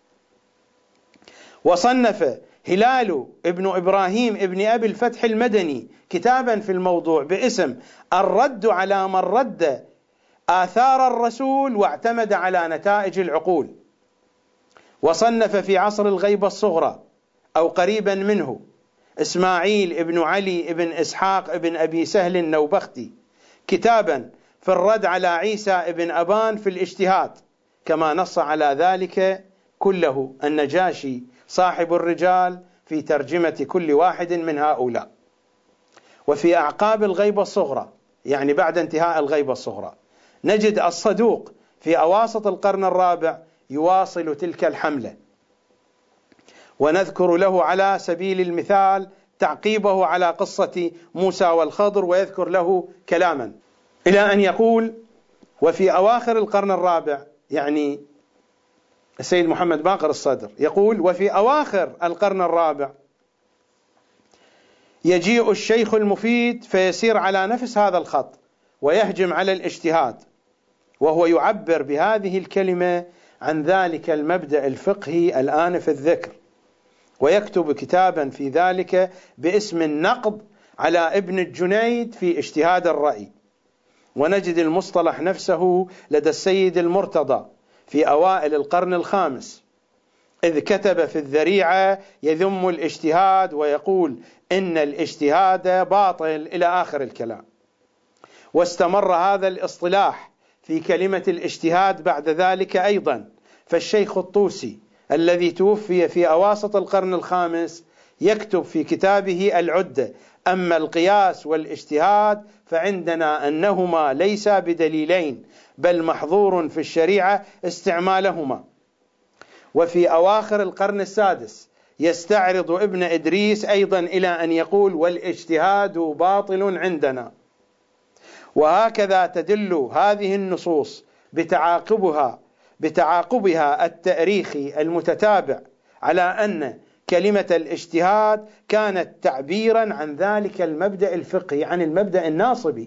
وصنف هلال ابن إبراهيم ابن أبي الفتح المدني كتابا في الموضوع باسم الرد على من رد آثار الرسول واعتمد على نتائج العقول. وصنف في عصر الغيبة الصغرى أو قريبا منه إسماعيل ابن علي ابن إسحاق ابن أبي سهل النوبختي كتابا في الرد على عيسى ابن أبان في الاجتهاد، كما نص على ذلك كله النجاشي صاحب الرجال في ترجمة كل واحد من هؤلاء. وفي أعقاب الغيبة الصغرى، يعني بعد انتهاء الغيبة الصغرى، نجد الصدوق في أواسط القرن الرابع يواصل تلك الحملة، ونذكر له على سبيل المثال تعقيبه على قصة موسى والخضر، ويذكر له كلاما إلى أن يقول: وفي أواخر القرن الرابع، يعني السيد محمد باقر الصدر يقول: وفي أواخر القرن الرابع يجيء الشيخ المفيد فيسير على نفس هذا الخط ويهجم على الاجتهاد، وهو يعبر بهذه الكلمة عن ذلك المبدأ الفقهي الآن في الذكر، ويكتب كتابا في ذلك باسم النقد على ابن الجنيد في اجتهاد الرأي. ونجد المصطلح نفسه لدى السيد المرتضى في أوائل القرن الخامس، إذ كتب في الذريعة يذم الاجتهاد ويقول إن الاجتهاد باطل إلى آخر الكلام. واستمر هذا الاصطلاح في كلمة الاجتهاد بعد ذلك أيضا. فالشيخ الطوسي الذي توفي في أواسط القرن الخامس يكتب في كتابه العدة: أما القياس والاجتهاد فعندنا أنهما ليسا بدليلين بل محظور في الشريعة استعمالهما. وفي أواخر القرن السادس يستعرض ابن إدريس أيضا إلى أن يقول: والاجتهاد باطل عندنا. وهكذا تدل هذه النصوص بتعاقبها بتعاقبها التاريخي المتتابع على أن كلمة الاجتهاد كانت تعبيرا عن ذلك المبدأ الفقهي، عن المبدأ الناصبي.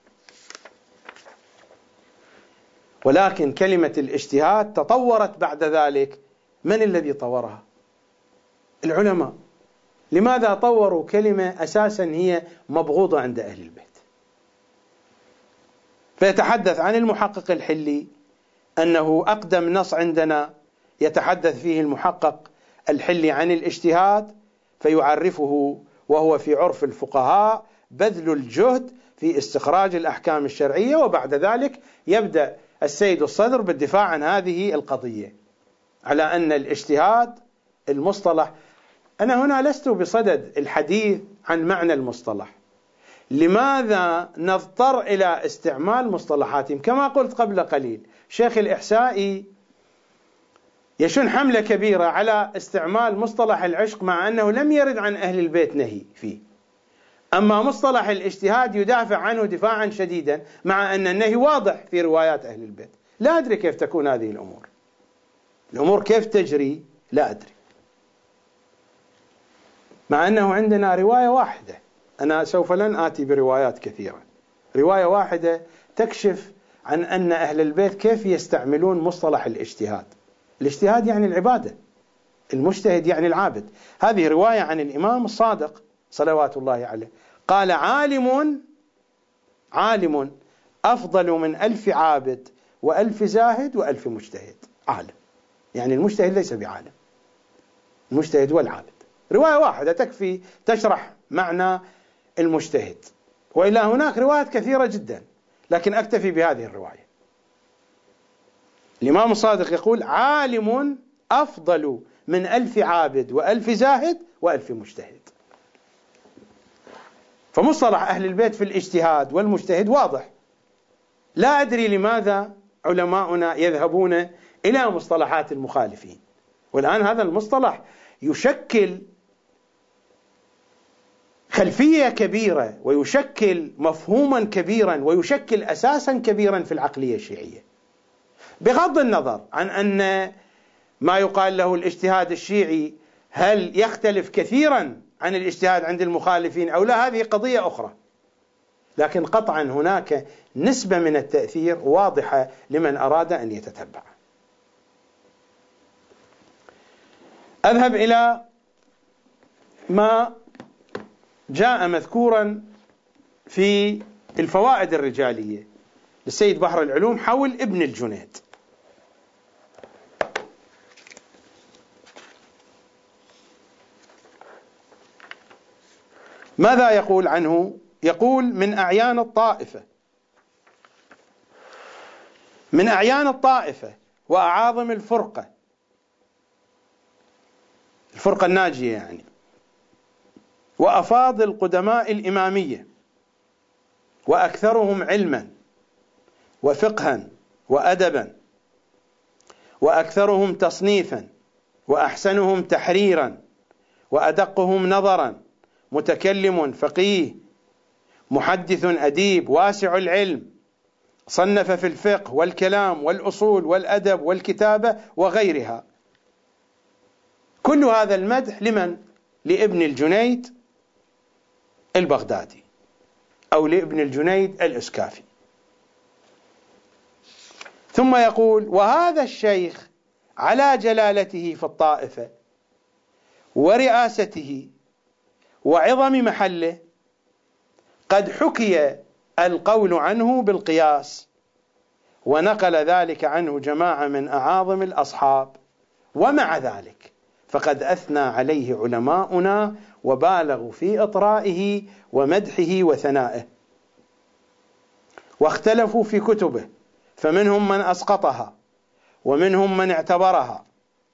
ولكن كلمة الاجتهاد تطورت بعد ذلك. من الذي طورها؟ العلماء. لماذا طوروا كلمة أساسا هي مبغوضة عند أهل البيت؟ فيتحدث عن المحقق الحلي أنه أقدم نص عندنا يتحدث فيه المحقق الحلي عن الاجتهاد، فيعرفه وهو في عرف الفقهاء بذل الجهد في استخراج الأحكام الشرعية، وبعد ذلك يبدأ السيد الصدر بالدفاع عن هذه القضية على أن الاجتهاد المصطلح. أنا هنا لست بصدد الحديث عن معنى المصطلح، لماذا نضطر إلى استعمال مصطلحاتهم؟ كما قلت قبل قليل، شيخ الإحسائي يشن حملة كبيرة على استعمال مصطلح العشق مع أنه لم يرد عن أهل البيت نهي فيه، أما مصطلح الاجتهاد يدافع عنه دفاعا شديدا مع أن النهي واضح في روايات أهل البيت. لا أدري كيف تكون هذه الأمور، الأمور كيف تجري لا أدري، مع أنه عندنا رواية واحدة. أنا سوف لن آتي بروايات كثيرة، رواية واحدة تكشف عن أن أهل البيت كيف يستعملون مصطلح الاجتهاد. الاجتهاد يعني العبادة، المجتهد يعني العابد. هذه رواية عن الإمام الصادق صلوات الله عليه، قال: عالم عالم أفضل من ألف عابد وألف زاهد وألف مجتهد. عالم يعني المجتهد ليس بعالم، المجتهد هو العابد. رواية واحدة تكفي تشرح معنى المجتهد، وإلى هناك روايات كثيرة جدا، لكن أكتفي بهذه الرواية. الإمام الصادق يقول: عالم أفضل من ألف عابد وألف زاهد وألف مجتهد. فمصطلح أهل البيت في الاجتهاد والمجتهد واضح. لا أدري لماذا علماؤنا يذهبون إلى مصطلحات المخالفين، والآن هذا المصطلح يشكل خلفية كبيرة ويشكل مفهوما كبيرا ويشكل أساسا كبيرا في العقلية الشيعية، بغض النظر عن أن ما يقال له الاجتهاد الشيعي هل يختلف كثيرا عن الاجتهاد عند المخالفين أو لا، هذه قضية أخرى، لكن قطعا هناك نسبة من التأثير واضحة لمن أراد أن يتتبع. أذهب إلى ما جاء مذكورا في الفوائد الرجالية للسيد بحر العلوم حول ابن الجنيد. ماذا يقول عنه؟ يقول: من أعيان الطائفة من أعيان الطائفة وأعاظم الفرقة، الفرقة الناجية يعني، وأفاضل قدماء الإمامية، وأكثرهم علما وفقها وأدبا، وأكثرهم تصنيفا، وأحسنهم تحريرا، وأدقهم نظرا، متكلم فقيه، محدث أديب، واسع العلم، صنف في الفقه والكلام والأصول والأدب والكتابة وغيرها. كل هذا المدح لمن؟ لابن الجنيد البغدادي أو لابن الجنيد الإسكافي. ثم يقول: وهذا الشيخ على جلالته في الطائفة ورئاسته وعظم محله قد حكي القول عنه بالقياس، ونقل ذلك عنه جماعة من أعاظم الأصحاب، ومع ذلك فقد أثنى عليه علماؤنا وبالغوا في إطرائه ومدحه وثنائه، واختلفوا في كتبه، فمنهم من أسقطها ومنهم من اعتبرها،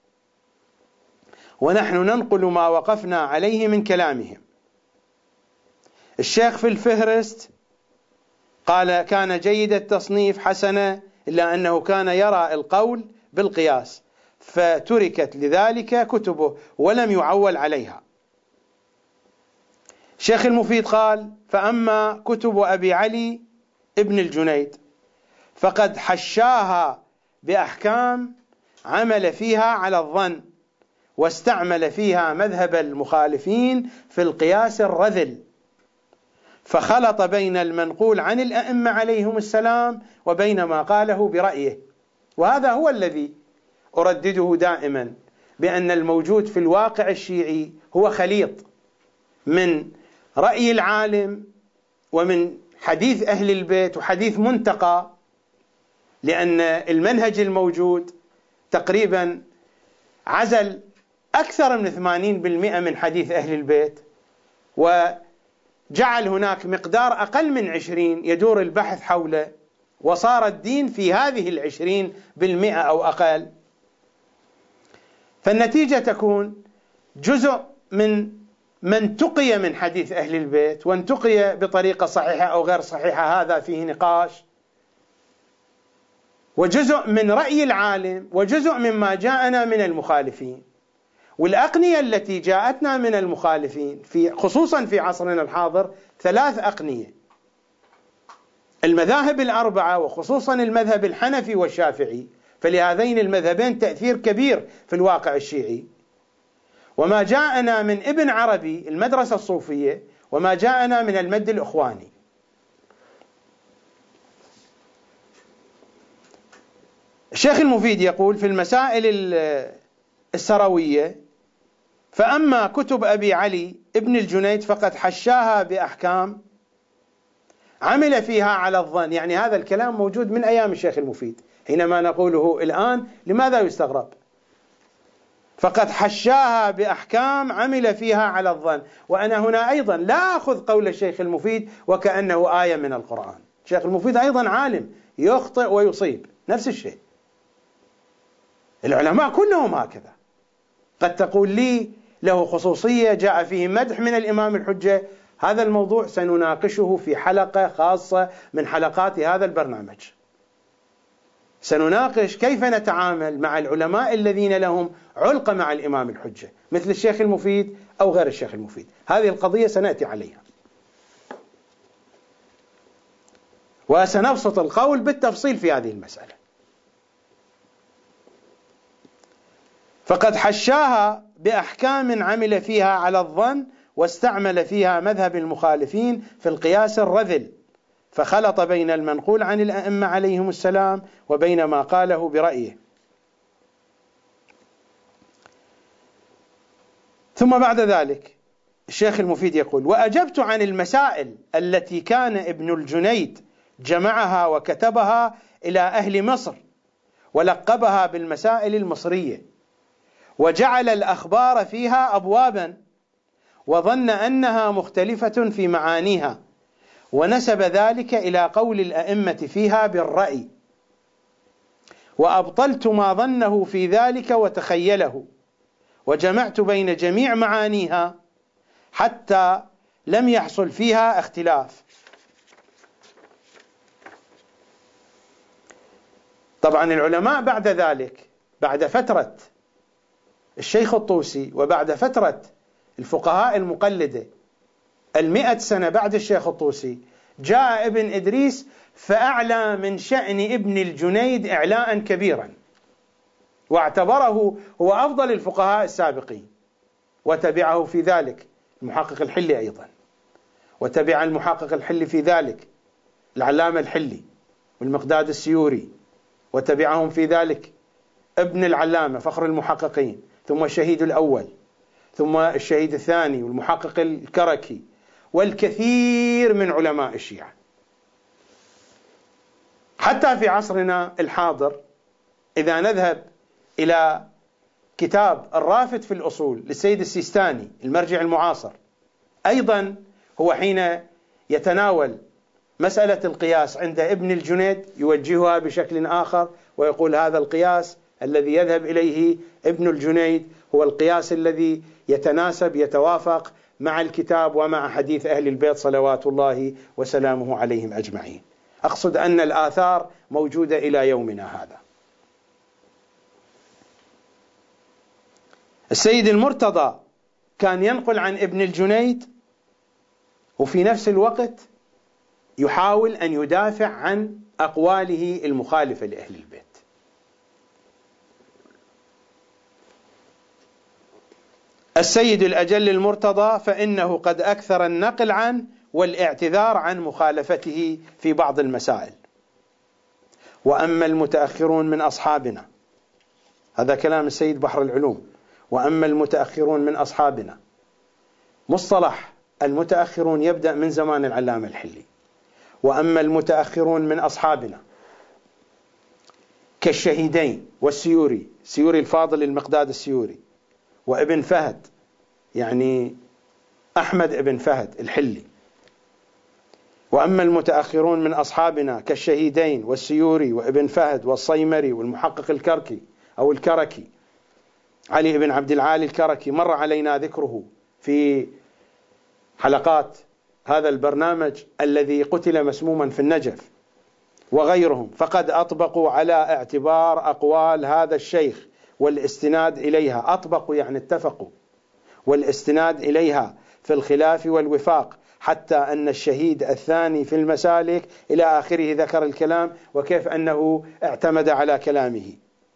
ونحن ننقل ما وقفنا عليه من كلامهم. الشيخ في الفهرست قال: كان جيد التصنيف حسنة، إلا أنه كان يرى القول بالقياس، فتركت لذلك كتبه ولم يعول عليها. الشيخ المفيد قال: فأما كتب أبي علي ابن الجنيد فقد حشاها بأحكام عمل فيها على الظن، واستعمل فيها مذهب المخالفين في القياس الرذل، فخلط بين المنقول عن الأئمة عليهم السلام وبين ما قاله برأيه. وهذا هو الذي أردده دائما، بأن الموجود في الواقع الشيعي هو خليط من رأي العالم ومن حديث أهل البيت وحديث منتقى لأن المنهج الموجود تقريبا عزل أكثر من ثمانين بالمئة من حديث أهل البيت، وجعل هناك مقدار أقل من عشرين يدور البحث حوله، وصار الدين في هذه العشرين بالمئة أو أقل. فالنتيجة تكون جزء من من تقي من حديث أهل البيت وانتقي بطريقة صحيحة أو غير صحيحة، هذا فيه نقاش، وجزء من رأي العالم، وجزء مما جاءنا من المخالفين. والأقنية التي جاءتنا من المخالفين في خصوصا في عصرنا الحاضر ثلاث أقنية: المذاهب الأربعة وخصوصا المذهب الحنفي والشافعي، فلهذين المذهبين تأثير كبير في الواقع الشيعي، وما جاءنا من ابن عربي المدرسة الصوفية، وما جاءنا من المد الإخواني. الشيخ المفيد يقول في المسائل السروية: فأما كتب أبي علي ابن الجنيد فقد حشاها بأحكام عمل فيها على الظن. يعني هذا الكلام موجود من أيام الشيخ المفيد، حينما نقوله الآن لماذا يستغرب؟ فقد حشاها بأحكام عمل فيها على الظن. وأنا هنا أيضا لا أخذ قول الشيخ المفيد وكأنه آية من القرآن. الشيخ المفيد أيضا عالم يخطئ ويصيب، نفس الشيء، العلماء كلهم هكذا. قد تقول لي له خصوصية جاء فيه مدح من الإمام الحجة، هذا الموضوع سنناقشه في حلقة خاصة من حلقات هذا البرنامج. سنناقش كيف نتعامل مع العلماء الذين لهم علقة مع الإمام الحجة مثل الشيخ المفيد أو غير الشيخ المفيد. هذه القضية سنأتي عليها وسنبسط القول بالتفصيل في هذه المسألة. فقد حشاها بأحكام عمل فيها على الظن، واستعمل فيها مذهب المخالفين في القياس الرذل، فخلط بين المنقول عن الأئمة عليهم السلام وبين ما قاله برأيه. ثم بعد ذلك الشيخ المفيد يقول: وأجبت عن المسائل التي كان ابن الجنيد جمعها وكتبها إلى أهل مصر ولقبها بالمسائل المصرية، وجعل الأخبار فيها أبوابا، وظن أنها مختلفة في معانيها، ونسب ذلك إلى قول الأئمة فيها بالرأي، وأبطلت ما ظنه في ذلك وتخيله، وجمعت بين جميع معانيها حتى لم يحصل فيها اختلاف. طبعا العلماء بعد ذلك، بعد فترة الشيخ الطوسي وبعد فترة الفقهاء المقلدة المئة سنة بعد الشيخ الطوسي، جاء ابن إدريس فأعلى من شأن ابن الجنيد إعلاء كبيرا، واعتبره هو أفضل الفقهاء السابقين، وتبعه في ذلك المحقق الحلي أيضا، وتبع المحقق الحلي في ذلك العلامة الحلي والمقداد السيوري، وتبعهم في ذلك ابن العلامة فخر المحققين، ثم الشهيد الأول، ثم الشهيد الثاني والمحقق الكركي، والكثير من علماء الشيعة. حتى في عصرنا الحاضر إذا نذهب إلى كتاب الرافد في الأصول للسيد السيستاني المرجع المعاصر، أيضا هو حين يتناول مسألة القياس عند ابن الجنيد يوجهها بشكل آخر، ويقول هذا القياس الذي يذهب إليه ابن الجنيد هو القياس الذي يتناسب يتوافق مع الكتاب ومع حديث أهل البيت صلوات الله وسلامه عليهم أجمعين. أقصد أن الآثار موجودة إلى يومنا هذا. السيد المرتضى كان ينقل عن ابن الجنيد، وفي نفس الوقت يحاول أن يدافع عن أقواله المخالفة لأهل البيت. السيد الأجل المرتضى فإنه قد أكثر النقل عنه والاعتذار عن مخالفته في بعض المسائل. وأما المتأخرون من أصحابنا، هذا كلام السيد بحر العلوم، وأما المتأخرون من أصحابنا، مصطلح المتأخرون يبدأ من زمان العلامة الحلي. وأما المتأخرون من أصحابنا كالشهيدين والسيوري، السيوري الفاضل المقداد السيوري، وابن فهد يعني أحمد ابن فهد الحلي. وأما المتأخرون من أصحابنا كالشهيدين والسيوري وابن فهد والصيمري والمحقق الكركي أو الكركي علي بن عبد العالي الكركي، مر علينا ذكره في حلقات هذا البرنامج، الذي قتل مسموما في النجف، وغيرهم، فقد أطبقوا على اعتبار أقوال هذا الشيخ والاستناد إليها، أطبقوا يعني اتفقوا، والاستناد إليها في الخلاف والوفاق، حتى أن الشهيد الثاني في المسالك إلى آخره ذكر الكلام وكيف أنه اعتمد على كلامه.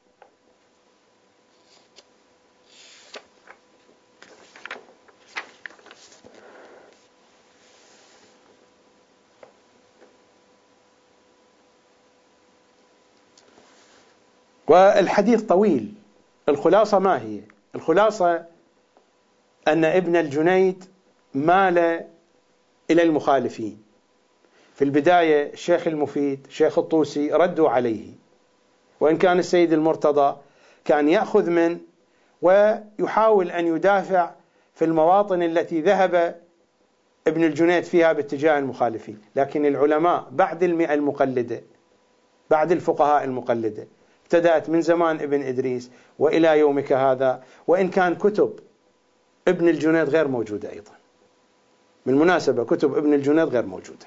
والحديث طويل، الخلاصة ما هي؟ الخلاصة أن ابن الجنيد مال إلى المخالفين. في البداية الشيخ المفيد الشيخ الطوسي ردوا عليه، وإن كان السيد المرتضى كان يأخذ من ويحاول أن يدافع في المواطن التي ذهب ابن الجنيد فيها باتجاه المخالفين، لكن العلماء بعد المئة المقلدة، بعد الفقهاء المقلدة، ابتدأت من زمان ابن إدريس وإلى يومك هذا، وإن كان كتب ابن الجنيد غير موجودة أيضا. بالمناسبة كتب ابن الجنيد غير موجودة،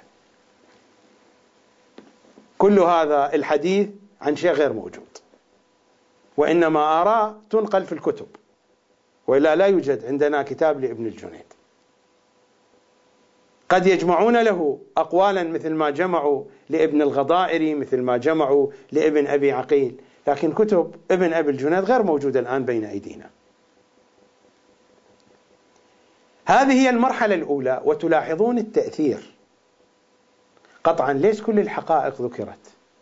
كل هذا الحديث عن شيء غير موجود، وإنما آراء تنقل في الكتب، وإلا لا يوجد عندنا كتاب لابن الجنيد. قد يجمعون له أقوالا مثل ما جمعوا لابن الغضائري، مثل ما جمعوا لابن أبي عقيل، لكن كتب ابن أبي الجنيد غير موجودة الآن بين أيدينا. هذه هي المرحلة الأولى، وتلاحظون التأثير. قطعا ليس كل الحقائق ذكرت،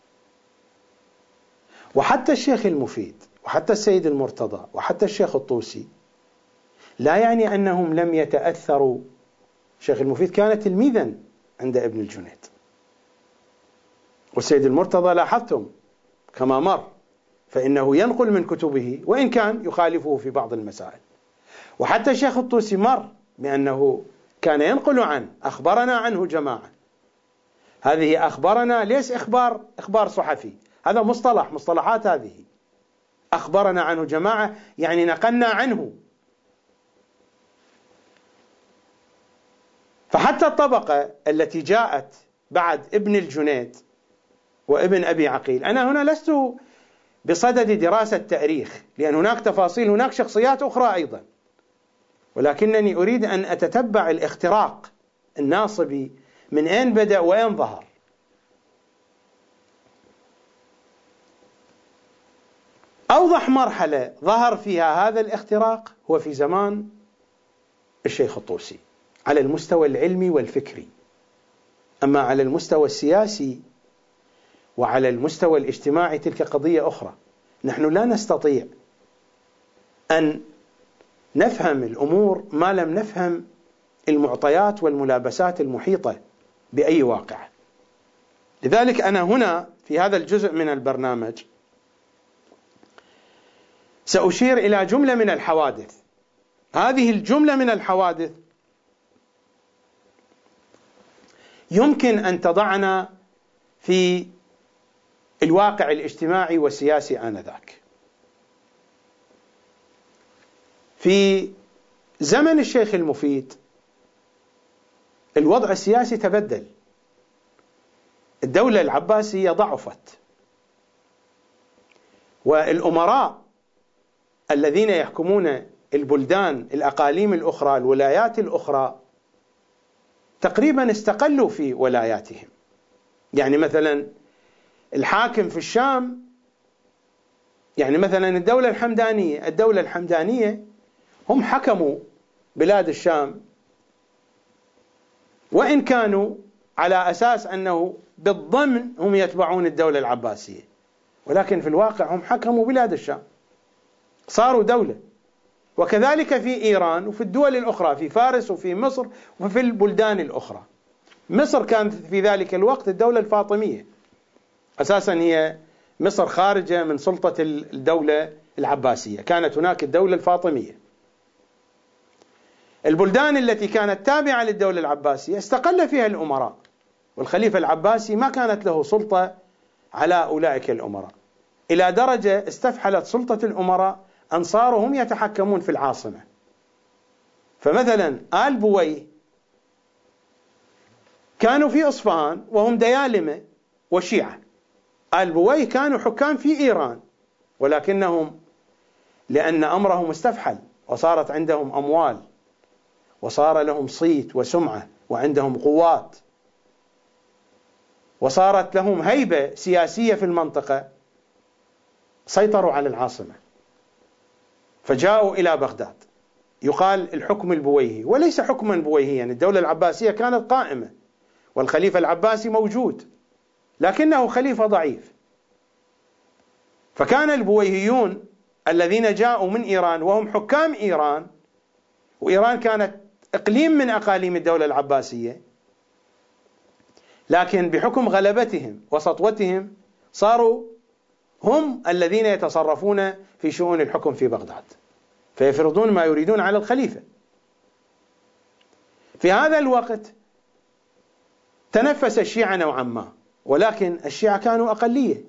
وحتى الشيخ المفيد وحتى السيد المرتضى وحتى الشيخ الطوسي لا يعني أنهم لم يتأثروا. الشيخ المفيد كان تلميذا عند ابن الجنيد، والسيد المرتضى لاحظتم كما مر فإنه ينقل من كتبه وإن كان يخالفه في بعض المسائل، وحتى الشيخ الطوسي مر بأنه كان ينقل عنه، أخبرنا عنه جماعة. هذه أخبرنا ليس إخبار إخبار صحفي، هذا مصطلح مصطلحات هذه. أخبرنا عنه جماعة يعني نقلنا عنه. فحتى الطبقة التي جاءت بعد ابن الجنيد وابن أبي عقيل، أنا هنا لست بصدد دراسة تاريخ، لأن هناك تفاصيل، هناك شخصيات أخرى أيضا، ولكنني أريد أن أتتبع الاختراق الناصبي من أين بدأ وأين ظهر. أوضح مرحلة ظهر فيها هذا الاختراق هو في زمان الشيخ الطوسي على المستوى العلمي والفكري. أما على المستوى السياسي وعلى المستوى الاجتماعي تلك قضية أخرى. نحن لا نستطيع أن نفهم الأمور ما لم نفهم المعطيات والملابسات المحيطة بأي واقع. لذلك أنا هنا في هذا الجزء من البرنامج سأشير إلى جملة من الحوادث. هذه الجملة من الحوادث يمكن أن تضعنا في الواقع الاجتماعي والسياسي آنذاك. في زمن الشيخ المفيد الوضع السياسي تبدل، الدولة العباسية ضعفت، والأمراء الذين يحكمون البلدان الأقاليم الأخرى الولايات الأخرى تقريبا استقلوا في ولاياتهم. يعني مثلا الحاكم في الشام، يعني مثلا الدولة الحمدانية الدولة الحمدانية هم حكموا بلاد الشام، وإن كانوا على أساس أنه بالضمن هم يتبعون الدولة العباسية، ولكن في الواقع هم حكموا بلاد الشام، صاروا دولة. وكذلك في إيران وفي الدول الأخرى، في فارس وفي مصر وفي البلدان الأخرى. مصر كانت في ذلك الوقت الدولة الفاطمية، أساسا هي مصر خارجة من سلطة الدولة العباسية، كانت هناك الدولة الفاطمية. البلدان التي كانت تابعة للدولة العباسية استقل فيها الأمراء، والخليفة العباسي ما كانت له سلطة على أولئك الأمراء، إلى درجة استفحلت سلطة الأمراء أن صاروا هم يتحكمون في العاصمة. فمثلا آل بويه كانوا في أصفهان وهم ديالمة وشيعة. آل بويه كانوا حكام في إيران، ولكنهم لأن أمرهم استفحل وصارت عندهم أموال وصار لهم صيت وسمعة وعندهم قوات وصارت لهم هيبة سياسية في المنطقة، سيطروا على العاصمة فجاءوا إلى بغداد. يقال الحكم البويهي، وليس حكما بويهيا، يعني الدولة العباسية كانت قائمة والخليفة العباسي موجود، لكنه خليفة ضعيف. فكان البويهيون الذين جاءوا من إيران وهم حكام إيران، وإيران كانت إقليم من أقاليم الدولة العباسية، لكن بحكم غلبتهم وسطوتهم صاروا هم الذين يتصرفون في شؤون الحكم في بغداد، فيفرضون ما يريدون على الخليفة. في هذا الوقت تنفس الشيعة نوعا ما، ولكن الشيعة كانوا أقلية،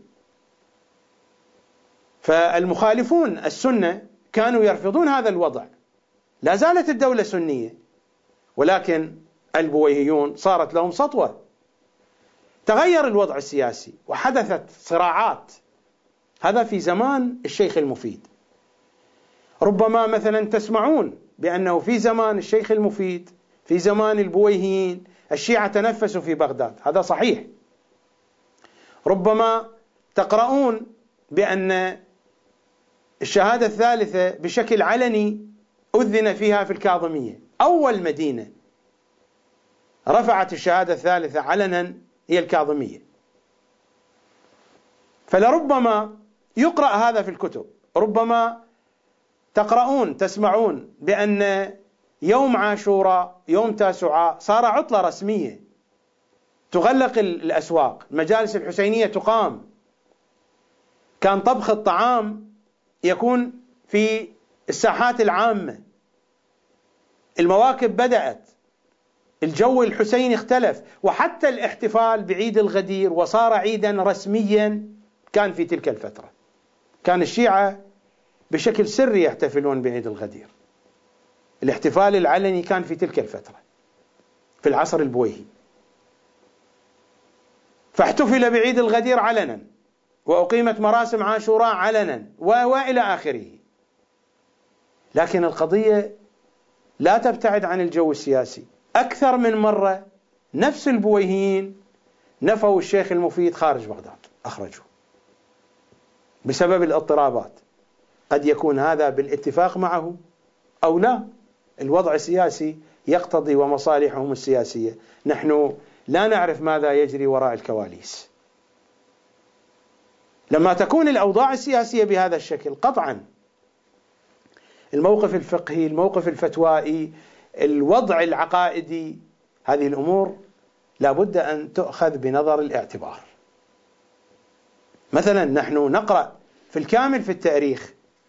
فالمخالفون السنة كانوا يرفضون هذا الوضع. لا زالت الدولة سنية، ولكن البويهيون صارت لهم سطوة. تغير الوضع السياسي وحدثت صراعات، هذا في زمان الشيخ المفيد. ربما مثلا تسمعون بأنه في زمان الشيخ المفيد، في زمان البويهيين، الشيعة تنفسوا في بغداد، هذا صحيح. ربما تقرؤون بأن الشهادة الثالثة بشكل علني أذن فيها في الكاظمية، أول مدينة رفعت الشهادة الثالثة علنا هي الكاظمية. فلربما يقرأ هذا في الكتب. ربما تقرؤون تسمعون بأن يوم عاشوراء يوم تاسوعاء صار عطلة رسمية، تغلق الأسواق، المجالس الحسينية تقام، كان طبخ الطعام يكون في الساحات العامة، المواكب بدأت، الجو الحسيني اختلف، وحتى الاحتفال بعيد الغدير وصار عيدا رسميا كان في تلك الفترة. كان الشيعة بشكل سري يحتفلون بعيد الغدير، الاحتفال العلني كان في تلك الفترة في العصر البويهي، فاحتفل بعيد الغدير علنا، وأقيمت مراسم عاشوراء علنا، وإلى آخره. لكن القضية لا تبتعد عن الجو السياسي. أكثر من مرة نفس البويهيين نفوا الشيخ المفيد خارج بغداد، أخرجوه بسبب الاضطرابات، قد يكون هذا بالاتفاق معه أو لا، الوضع السياسي يقتضي ومصالحهم السياسية، نحن لا نعرف ماذا يجري وراء الكواليس. لما تكون الأوضاع السياسية بهذا الشكل، قطعا الموقف الفقهي، الموقف الفتوائي، الوضع العقائدي، هذه الأمور لابد أن تؤخذ بنظر الاعتبار. مثلا نحن نقرأ في الكامل في التاريخ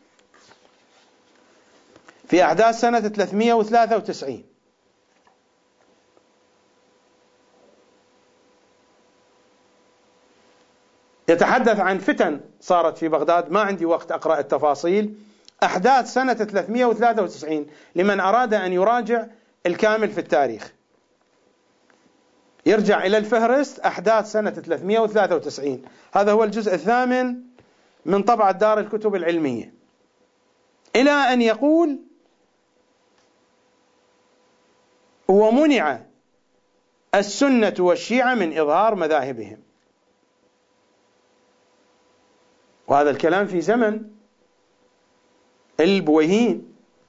في أحداث سنة ثلاثمئة وثلاثة وتسعين يتحدث عن فتن صارت في بغداد، ما عندي وقت أقرأ التفاصيل. أحداث سنة ثلاثمئة وثلاثة وتسعين لمن أراد أن يراجع الكامل في التاريخ يرجع إلى الفهرست أحداث سنة ثلاثمئة وثلاثة وتسعين، هذا هو الجزء الثامن من طبعة دار الكتب العلمية، إلى أن يقول: ومنع السنة والشيعة من إظهار مذاهبهم. وهذا الكلام في زمن البويهيين.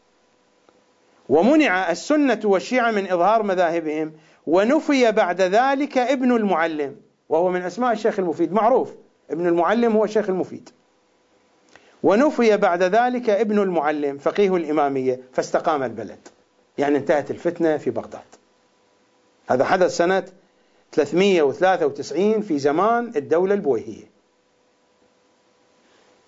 ومنع السنة والشيعة من إظهار مذاهبهم، ونفي بعد ذلك ابن المعلم، وهو من أسماء الشيخ المفيد، معروف ابن المعلم هو الشيخ المفيد. ونفي بعد ذلك ابن المعلم فقيه الإمامية فاستقام البلد، يعني انتهت الفتنة في بغداد. هذا حدث سنة ثلاثمئة وثلاثة وتسعين في زمان الدولة البويهية.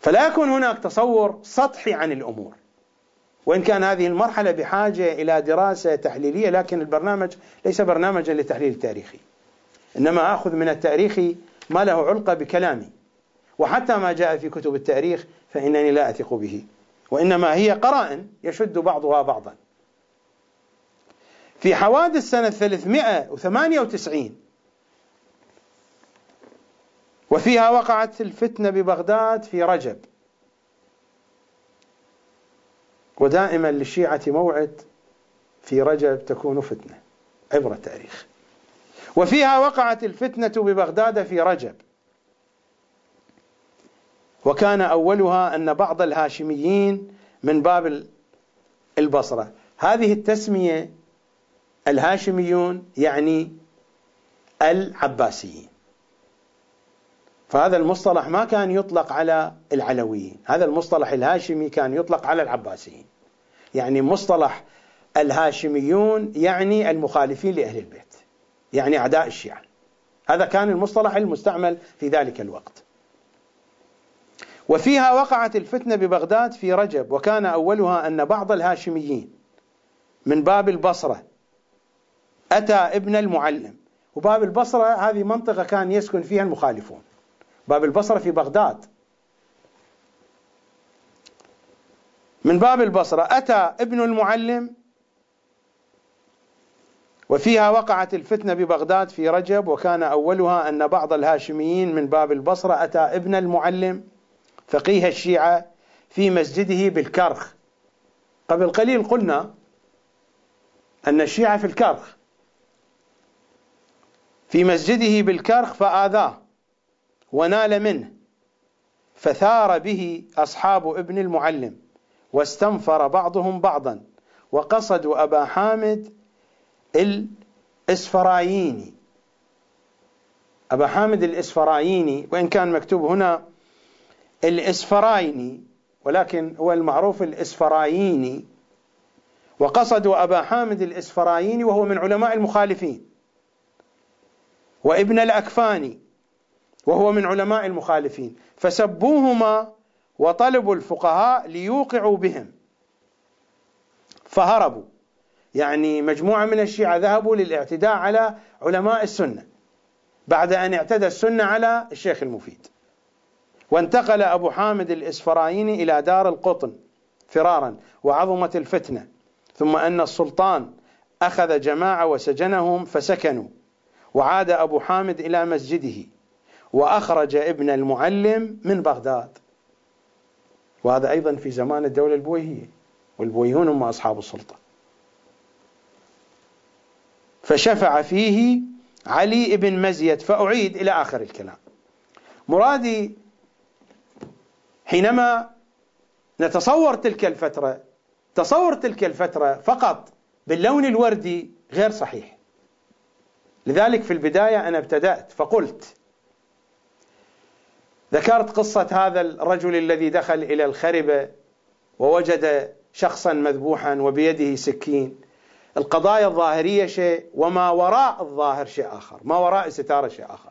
فلا يكون هناك تصور سطحي عن الأمور، وإن كان هذه المرحلة بحاجة إلى دراسة تحليلية، لكن البرنامج ليس برنامجا للتحليل التاريخي، إنما أخذ من التاريخ ما له علقة بكلامي، وحتى ما جاء في كتب التاريخ فإنني لا أثق به، وإنما هي قرائن يشد بعضها بعضا. في حوادث سنة ثلاثمائة وثمانية وتسعين وفيها وقعت الفتنة ببغداد في رجب، ودائما للشيعة موعد في رجب تكون فتنة عبر التاريخ. وفيها وقعت الفتنة ببغداد في رجب، وكان أولها أن بعض الهاشميين من باب البصرة. هذه التسمية الهاشميون يعني العباسيين، فهذا المصطلح ما كان يطلق على العلويين، هذا المصطلح الهاشمي كان يطلق على العباسيين. يعني مصطلح الهاشميون يعني المخالفين لأهل البيت، يعني أعداء الشيعة، هذا كان المصطلح المستعمل في ذلك الوقت. وفيها وقعت الفتنة ببغداد في رجب، وكان أولها أن بعض الهاشميين من باب البصرة أتى ابن المعلم. وباب البصرة هذه منطقة كان يسكن فيها المخالفون، باب البصرة في بغداد. من باب البصرة أتى ابن المعلم، وفيها وقعت الفتنة ببغداد في رجب، وكان أولها أن بعض الهاشميين من باب البصرة أتى ابن المعلم فقيه الشيعة في مسجده بالكرخ. قبل قليل قلنا أن الشيعة في الكرخ، في مسجده بالكرخ فآذاه ونال منه، فثار به أصحاب ابن المعلم واستنفر بعضهم بعضا، وقصدوا أبا حامد الإسفرايني. أبا حامد الإسفرايني، وإن كان مكتوب هنا الإسفرايني ولكن هو المعروف الإسفرايني، وقصدوا أبا حامد الإسفرايني وهو من علماء المخالفين، وابن الأكفاني وهو من علماء المخالفين، فسبوهما وطلبوا الفقهاء ليوقعوا بهم فهربوا. يعني مجموعة من الشيعة ذهبوا للاعتداء على علماء السنة بعد أن اعتدى السنة على الشيخ المفيد، وانتقل أبو حامد الإسفرايني إلى دار القطن فرارا، وعظمت الفتنة، ثم أن السلطان أخذ جماعة وسجنهم فسكنوا، وعاد أبو حامد إلى مسجده وأخرج ابن المعلم من بغداد. وهذا أيضا في زمان الدولة البويهية، والبويهون هم أصحاب السلطة. فشفع فيه علي بن مزيد، فأعيد إلى آخر الكلام. مرادي حينما نتصور تلك الفترة، تصور تلك الفترة فقط باللون الوردي غير صحيح. لذلك في البداية أنا ابتدأت فقلت، ذكرت قصة هذا الرجل الذي دخل إلى الخربة ووجد شخصا مذبوحا وبيده سكين. القضايا الظاهرية شيء، وما وراء الظاهر شيء آخر، ما وراء الستارة شيء آخر.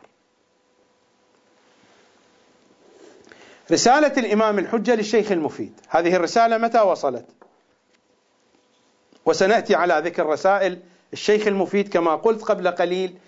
رسالة الإمام الحجة للشيخ المفيد، هذه الرسالة متى وصلت؟ وسنأتي على ذكر رسائل الشيخ المفيد كما قلت قبل قليل